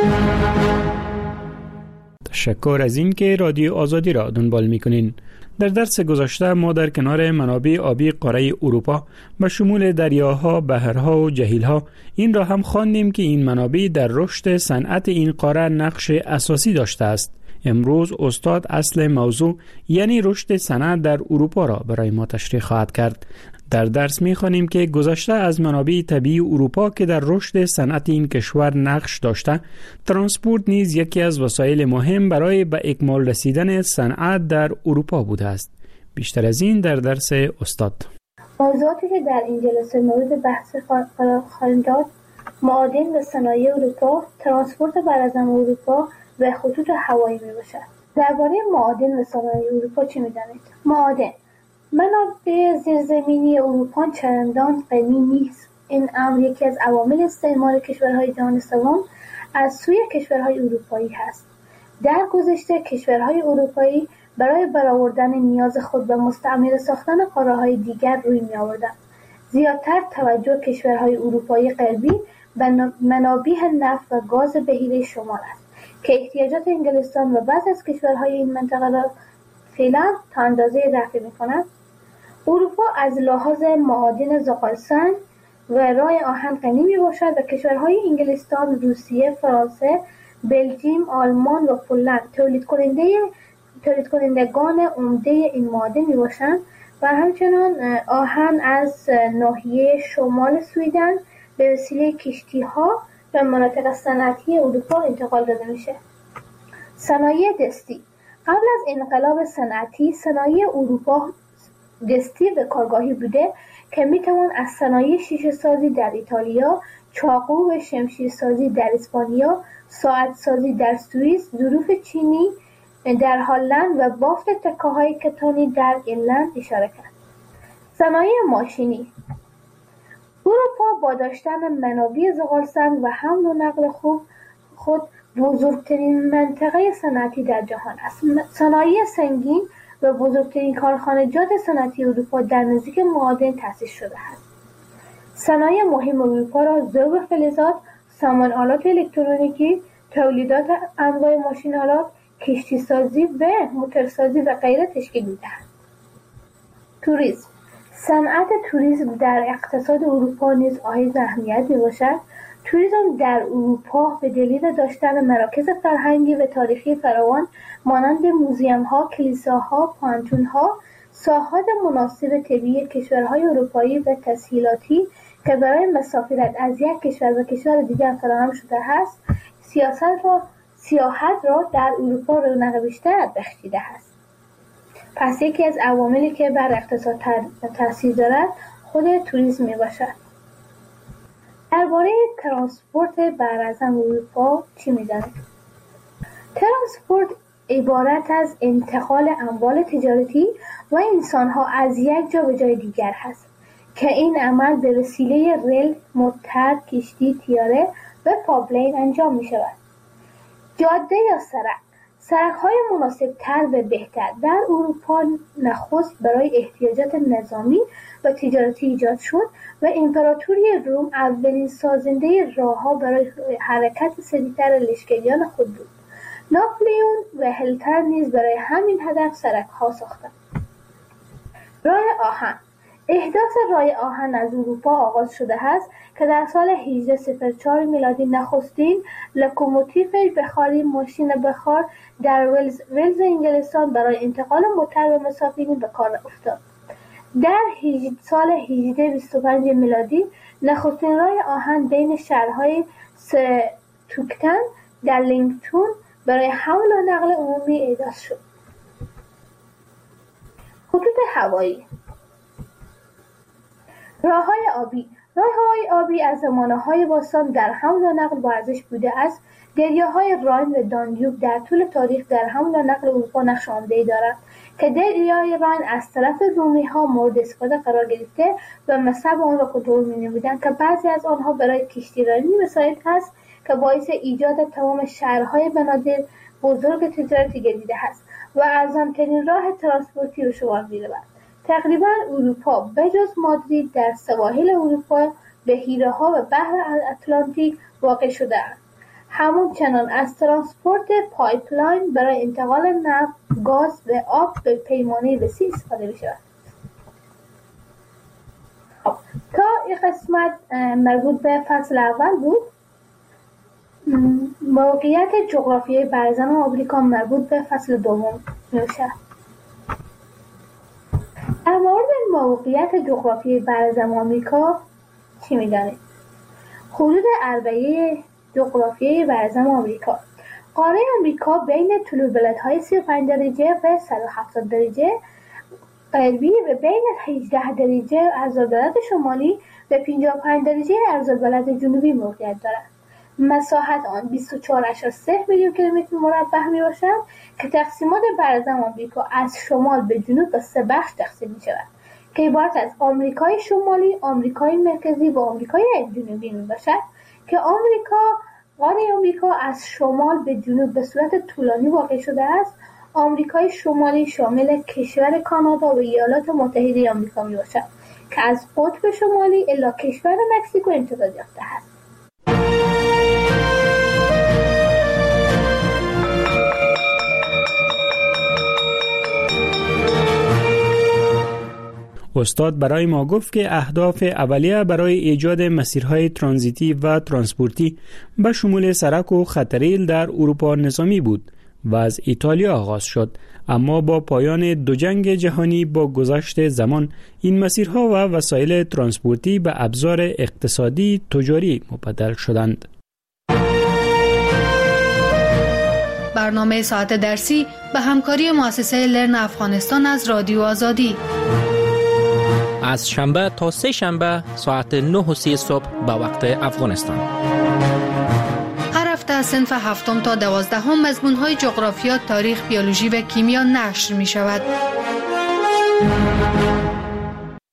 تشکر از این که رادیو آزادی را دنبال می‌کنین. در درس گذشته ما در کنار منابع آبی قاره اروپا به شمول دریاها، بحرها و جهیلها این را هم خواندیم که این منابع در رشد صنعت این قاره نقش اساسی داشته است. امروز استاد اصل موضوع یعنی رشد صنعت در اروپا را برای ما تشریح خواهد کرد. در درس می‌خوانیم که گذشته از منابع طبیعی اروپا که در رشد صنعت این کشور نقش داشته، ترانسپورت نیز یکی از وسایل مهم برای به اکمال رسیدن صنعت در اروپا بوده است. بیشتر از این در درس استاد. موضوعاتی که در این جلسه مورد بحث قرار خواهیم داد: معادن و صنایع اروپا، ترانسپورت براعظم اروپا و خطوط هوایی میباشد. درباره معادن و صنایع اروپا چه می‌دانید؟ معادن: منابع زیرزمینی اروپا چندان غنی نیست. این امر یکی از عوامل استعمار کشورهای جهان سوم از سوی کشورهای اروپایی هست. در گذشته کشورهای اروپایی برای برآوردن نیاز خود به مستعمره ساختن قاره‌های دیگر روی می‌آوردند. زیادتر توجه کشورهای اروپایی غربی به منابع نفت و گاز بحیره شمال است که احتیاجات انگلستان و بعضی از کشورهای این منطقه را فعلا تا اندازه رفع می‌کند. اروپا از لحاظ معادن زغالسنگ و رای آهن غنی میباشد و کشورهای انگلستان، روسیه، فرانسه، بلژیم، آلمان و پولند تولید کنندگان عمده این معادن میباشند و همچنان آهن از ناحیه شمال سویدن به وسیله کشتی‌ها به مناطق صنعتی اروپا انتقال داده میشه. صنایع دستی: قبل از انقلاب صنعتی صنایع اروپا دستی و کارگاهی بوده که میتوان از صنایع شیشه سازی در ایتالیا، چاقو و شمشیر سازی در اسپانیا، ساعت سازی در سوئیس، ظروف چینی در هلند و بافت تکه‌های کتانی در ایرلند اشاره کرد. صنایع ماشینی: اروپا با داشتن منابع زغالسنگ و حمل و نقل خوب خود بزرگترین منطقه صنعتی در جهان است. صنایع سنگین و بزرگترین کارخانجات صنعتی اروپا در نزدیک معادن تأسیس شده است. صنایع مهم اروپا را ذوب فلزات، سامان آلات الکترونیکی، تولیدات انواع ماشین‌آلات، کشتی‌سازی و موتورسازی و غیره تشکیل می‌دهند. توریسم. صنعت توریسم در اقتصاد اروپا نیز حائز اهمیت می‌باشد. توریسم در اروپا به دلیل داشتن مراکز فرهنگی و تاریخی فراوان مانند موزیم‌ها، کلیساها، پانتون‌ها، ساحات مناسب طبیعی کشورهای اروپایی و تسهیلاتی که برای مسافرت از یک کشور به کشور دیگر فراهم شده است، سیاحت را در اروپا رونق بیشتر بخشیده است. پس یکی از عواملی که بر اقتصاد تاثیر دارد خود توریسم میباشد. درباره ترانسپورت براعظم اروپا چی می‌دانید؟ ترانسپورت عبارت از انتقال اموال تجارتی و انسان‌ها از یک جا به جای دیگر هست که این عمل به وسیله ریل، موتر، کشتی، طیاره و پایپلاین انجام می‌شود. جاده یا سرک‌های مناسب‌تر و بهتر در اروپا نخست برای احتیاجات نظامی و تجارتی ایجاد شد و امپراتوری روم اولین سازنده راه‌ها برای حرکت سریعتر لشکریان خود بود. ناپلئون و هیتلر نیز برای همین هدف سرک‌ها ساختند. راه آهن. احداث راه آهن از اروپا آغاز شده است که در سال 1804 میلادی نخستین لوکوموتیو بخاری ماشین بخار در ولز انگلستان برای انتقال موتر و مسافرین به کار افتاد. در سال 1825 میلادی نخستین راه آهن بین شهرهای ستوکتن در لینکتون برای حمل و نقل عمومی احداث شد. خطوط هوایی. راه‌های آبی از زمانه‌های باستان در حمل و نقل با ارزش بوده است. دریاهای راین و دانیوب در طول تاریخ در حمل و نقل اروپا نقش عمده‌ای دارند که دریای راین از طرف رومی‌ها مورد استفاده قرار گرفته و مصب آن را کنترل می‌نمودند که بعضی از آنها برای کشتیرانی وسایل است که باعث ایجاد تمام شهرهای بنادر بزرگ تجارتی گردیده است و ارزان‌ترین راه ترانسپورتی به شمار می‌رود. تقریباً اروپا بجز مادرید در سواحل اروپا به هیره‌ها و بحر اتلانتیک واقع شده است. همچنان از ترانسپورت پایپلاین برای انتقال نفت، گاز و آب به پیمانه وسیع استفاده می‌شود. تا این قسمت مربوط به فصل اول بود. موقعیت جغرافیایی برزن آمریکا مربوط به فصل دوم می‌باشد. در مورد موقعیت جغرافیایی برزن آمریکا چی می‌دانید؟ حدود عربه جغرافیایی برزن آمریکا. قاره آمریکا بین طول بلندهای 35 درجه و 170 درجه غربی و بین 18 درجه عرض‌البلد شمالی و 55 درجه عرض‌البلد جنوبی موقعیت دارد. مساحت آن 24.3 میلیون کیلومتر مربع میباشد که تقسیمات برزن آمریکا از شمال به جنوب به 3 بخش تقسیم میشود که عبارت از آمریکای شمالی، آمریکای مرکزی و آمریکای جنوبی میباشد که قاره آمریکا از شمال به جنوب به صورت طولانی واقع شده است. آمریکای شمالی شامل کشور کانادا و ایالات متحده آمریکا میباشد که از قطب شمالی الی کشور مکزیکو امتداد یافته است. استاد برای ما گفت که اهداف اولیه برای ایجاد مسیرهای ترانزیتی و ترانسپورتی به شمول سرک و خطریل در اروپا نظامی بود و از ایتالیا آغاز شد، اما با پایان دو جنگ جهانی با گذشت زمان این مسیرها و وسایل ترانسپورتی به ابزار اقتصادی تجاری مبدل شدند. برنامه ساعت درسی به همکاری مؤسسه لرن افغانستان از رادیو آزادی از شنبه تا سه شنبه ساعت 9:30 صبح به وقت افغانستان. هر هفته از صنف 7 تا 12 مضمون‌های جغرافیا، تاریخ، بیولوژی و کیمیا نشر می شود.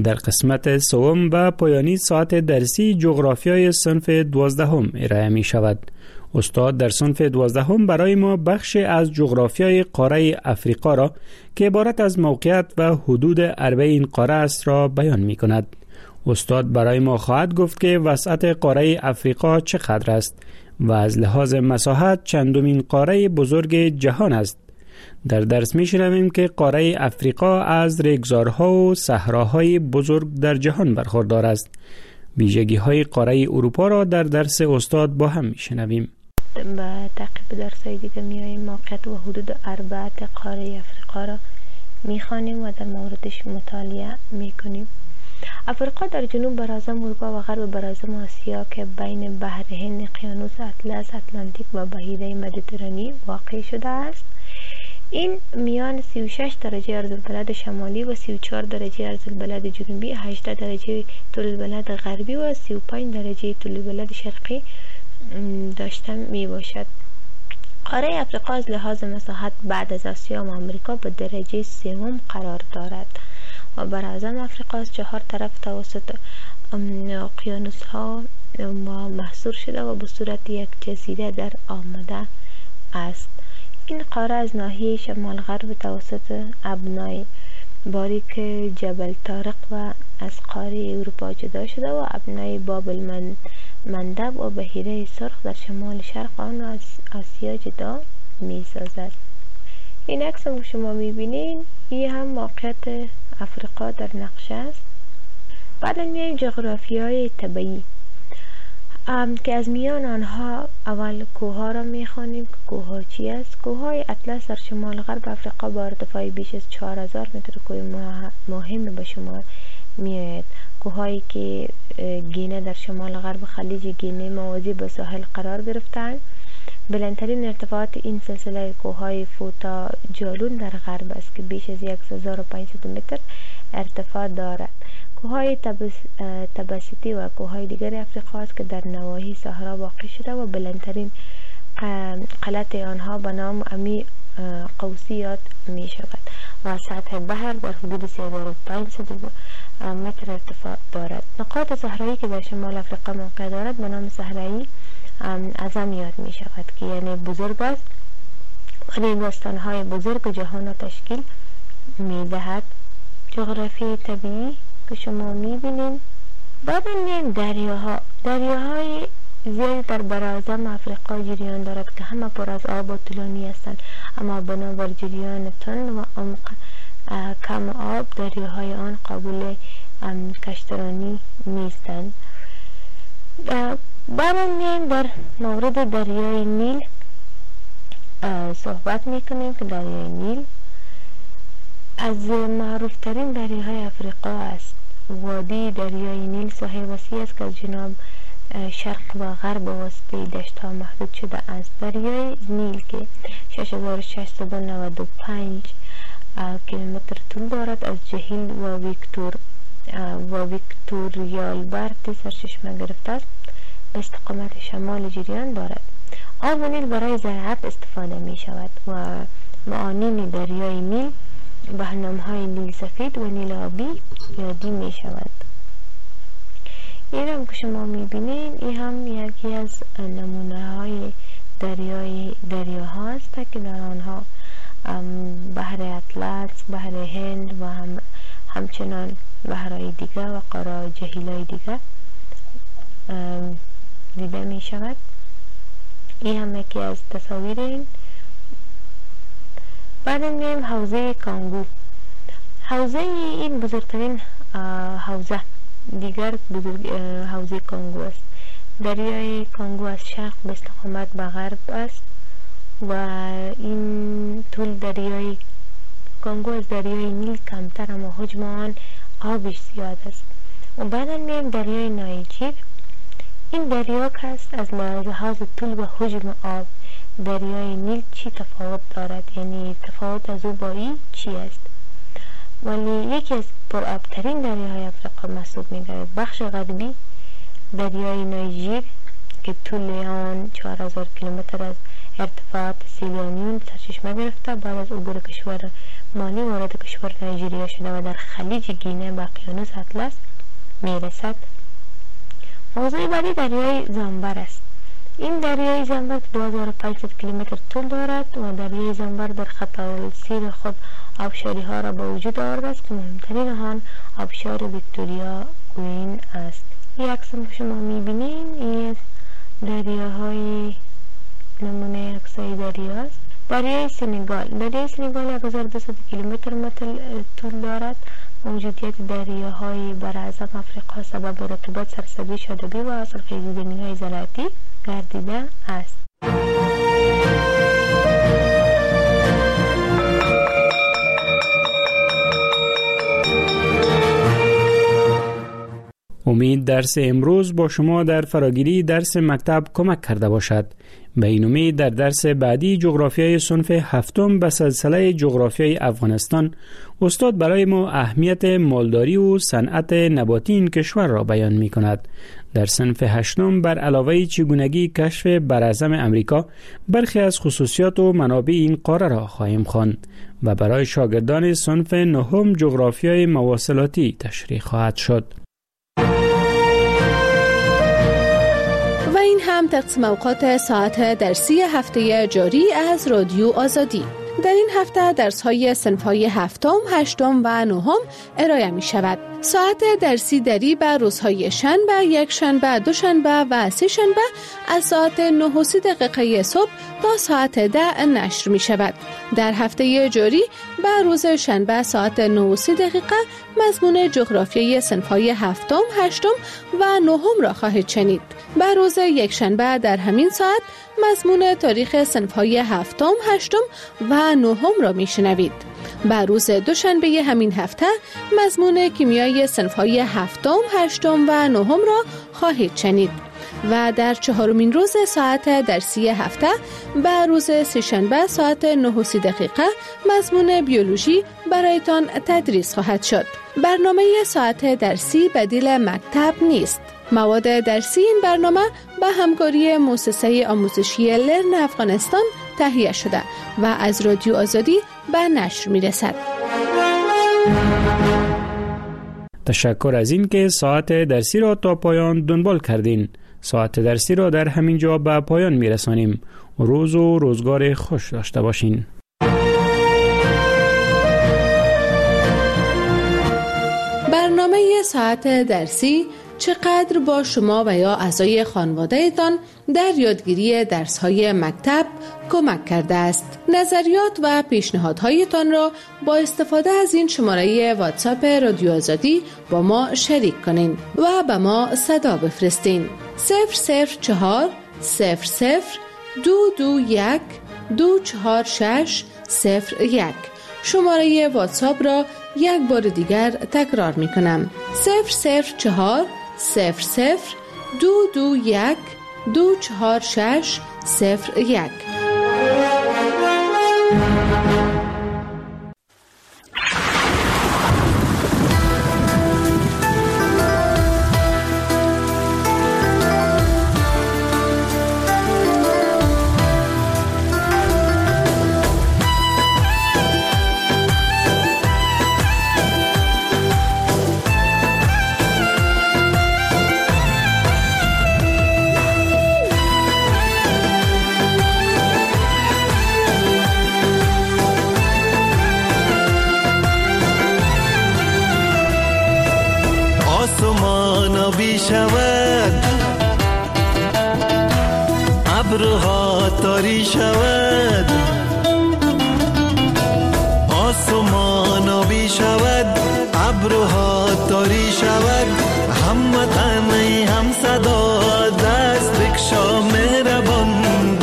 در قسمت سوم و پایانی ساعت درسی جغرافیای صنف 12 ارائه می شود. استاد در صنف 12 برای ما بخش از جغرافیای قاره افریقا را که عبارت از موقعیت و حدود عربه این قاره است را بیان می کند. استاد برای ما خواهد گفت که وسعت قاره افریقا چقدر است و از لحاظ مساحت چندمین قاره بزرگ جهان است. در درس می شنویم که قاره افریقا از ریگزارها و صحراهای بزرگ در جهان برخوردار است. ویژگی های قاره اروپا را در درس استاد با هم می شنویم. و تعقیب درسای دیگه میاییم موقعیت و حدود اربعه قاره افریقا را میخوانیم و در موردش مطالعه میکنیم. افریقا در جنوب براعظم اروپا و غرب براعظم آسیا که بین بحر هند، اقیانوس اطلس، اتلانتیک و بحیره مدیترانی واقع شده است. این میان 36 درجه عرض‌البلد شمالی و 34 درجه عرض‌البلد جنوبی، 18 درجه طول البلد غربی و 35 درجه طول البلد شرقی داشته می باشد. قاره افریقا از لحاظ مساحت بعد از آسیا و آمریکا به درجه سوم قرار دارد و براعظم افریقا از 4 طرف توسط اقیانوس ها محصور شده و به صورت یک جزیره در آمده است. این قاره از ناحیه شمال غرب توسط ابنای باریک جبل طارق و از قاره اروپا جدا شده و ابنای بابل مندب و بحیره سرخ در شمال شرق آن از آسیا جدا می سازد. این عکس هم شما می بینید، این هم موقعیت افریقا در نقشه است. بعد میایم جغرافیای طبیعی که از میان آنها اول کوه را می خوانیم که کوه ها چی است. کوه های اطلس در شمال غرب افریقا با ارتفاع بیش از 4000 متر کوه مهم به شمار می آید. کوههایی که گینه در شمال غرب خلیج گینه موازی به ساحل قرار گرفتند. بلندترین ارتفاعات این سلسله کوههای فوتا جالون در غرب است که بیش از 1500 متر ارتفاع دارد. کوههای تبسیتی و کوههای دیگر افریقا است که در نواحی صحرا واقع شده و بلندترین قلعت آنها به نام امی قوسی یاد می شود و سطح بحر در حدود 3500 متر ارتفاع دارد. نقاط صحرایی که در شمال افریقا موقع دارد به نام صحرایی اعظم یاد می شود که یعنی بزرگ است و ریگستان‌های بزرگ جهان را تشکیل می دهد. جغرافی طبیعی که شما می بینید. بعد میایم دریاهای زیاد در براعظم افریقا جریان دارد که همه پر از آب و طولانی هستند، اما بنابر جریان تند و عمق کم آب دریاهای آن قابل کشترانی نیستند. بعد میایم در مورد دریای نیل صحبت میکنیم که دریای نیل از معروف ترین دریاهای افریقا است. وادی دریای نیل ساحل وسیع است که از جنوب شرق و غرب وسطی دشت ها محدود شده است. دریای نیل که 6695 کیلومتر طول دارد از جهیل و ویکتوریالبرت سرچشمه گرفته است به استقامت شمال جریان دارد. آب نیل برای زراعت استفاده می شود و معانین دریای نیل به نام‌های نیل سفید و نیل آبی یادی می شود. این هم که شما می بینید این هم یکی از نمونه های دریاها است که در آنها بحر اطلس، بحر هند و همچنان بحرهای دیگر و قاره جهیل‌های دیگر دیده می شود. این هم یکی از تصاویر این. بعد میایم حوزه کانگو. حوزه این بزرگترین حوزه دیگر حوزه کانگو است. دریای کانگو از شرق به استقامت به غرب است و این طول دریای کانگو از دریای نیل کمتر اما حجم آن آبش زیاد است. و بعد میایم دریای نایجر. این دریا که است از لحاظ طول و حجم آب دریای نیل چی تفاوت دارد، یعنی تفاوت از او با این چی است؟ ولی یکی از پرآبترین دریاهای افریقا محسوب می‌گردد. بخش غربی دریای نایجر که طول آن 4000 کیلومتر از ارتفاعات سیلیانیون سرچشمه چشمه گرفته. بعد از عبور کشور مالی وارد کشور نایجریا شده و در خلیج گینه به اقیانوس اطلس میرسد. موضوع بعدی دریای زنبر است. این دریای زنبر 2500 کیلومتر طول دارد و دریای زنبر در خط السیر خود آبشاری ها را به وجود آورده است که مهمترین آن آبشار ویکتوریا کوین است. این عکس که شما میبینین این دریاهای نمونه عکسای دریا است. دریای سنگال 1200 کیلومتر طول دارد. موجودیت دریاهای براعظم افریقا سبب رطوبت، سرسبزی، شادابی و حاصلخیزی‌های زراعتی گردیده است. امید درس امروز با شما در فراگیری درس مکتب کمک کرده باشد. به این امید در درس بعدی جغرافیای صنف هفتم به سلسله جغرافیای افغانستان استاد برای ما اهمیت مالداری و صنعت نباتی این کشور را بیان می کند. در صنف هشتم بر علاوه چگونگی کشف براعظم امریکا برخی از خصوصیات و منابع این قاره را خواهیم خواند و برای شاگردان صنف نهم جغرافیای مواصلاتی تشریح خواهد شد. و این هم تقسیم اوقات ساعت درسی هفته جاری از رادیو آزادی. در این هفته درس‌های صنف‌های هفتم، هشتم و نهم ارائه می شود. ساعت درسی دری به روزهای شنبه، یک شنبه، دوشنبه و سه شنبه از ساعت 9:30 صبح تا ساعت 10 نشر می شود. در هفته جاری به روز شنبه ساعت 9:30 مضمون جغرافیای صنف‌های هفتم، هشتم و نهم را خواهید شنید. به روز یک شنبه در همین ساعت مضمون تاریخ صنف‌های هفتم، هشتم و نهم را میشنوید. به روز دوشنبه همین هفته مضمون کیمیای صنف‌های هفتم، هشتم و نهم را خواهید شنید. و در چهارمین روز ساعت درسی هفته به روز سه‌شنبه ساعت 9:30 مضمون بیولوژی برایتان تدریس خواهد شد. برنامه ساعت درسی بدیل مکتب نیست. مواد درسی این برنامه به همکاری مؤسسه آموزشی لرن افغانستان تهیه شده و از رادیو آزادی به نشر می رسد. تشکر از این که ساعت درسی را تا پایان دنبال کردین. ساعت درسی را در همین جا به پایان می رسانیم. روز و روزگار خوش داشته باشین. برنامه ساعت درسی چقدر با شما و یا اعضای خانواده‌تان در یادگیری درس‌های مکتب کمک کرده است. نظریات و پیشنهادهایتان را با استفاده از این شماره واتساپ رادیو آزادی با ما شریک کنین و به ما صدا بفرستین. 004 00 221 246 01. شماره واتساپ را یک بار دیگر تکرار می کنم. 004 00 221 246 01. شود ابرها تاری شود آسمان آبی شود ابرها تاری شود هموطنی هم صدا دست بکشا مهربان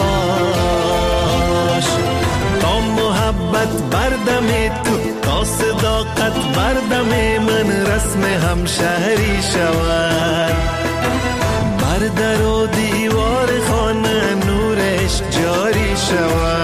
باش تا محبت بردم تو تا صداقت بردم من رسم همشهری شود بر در و دیوار خانه نورش جاری شود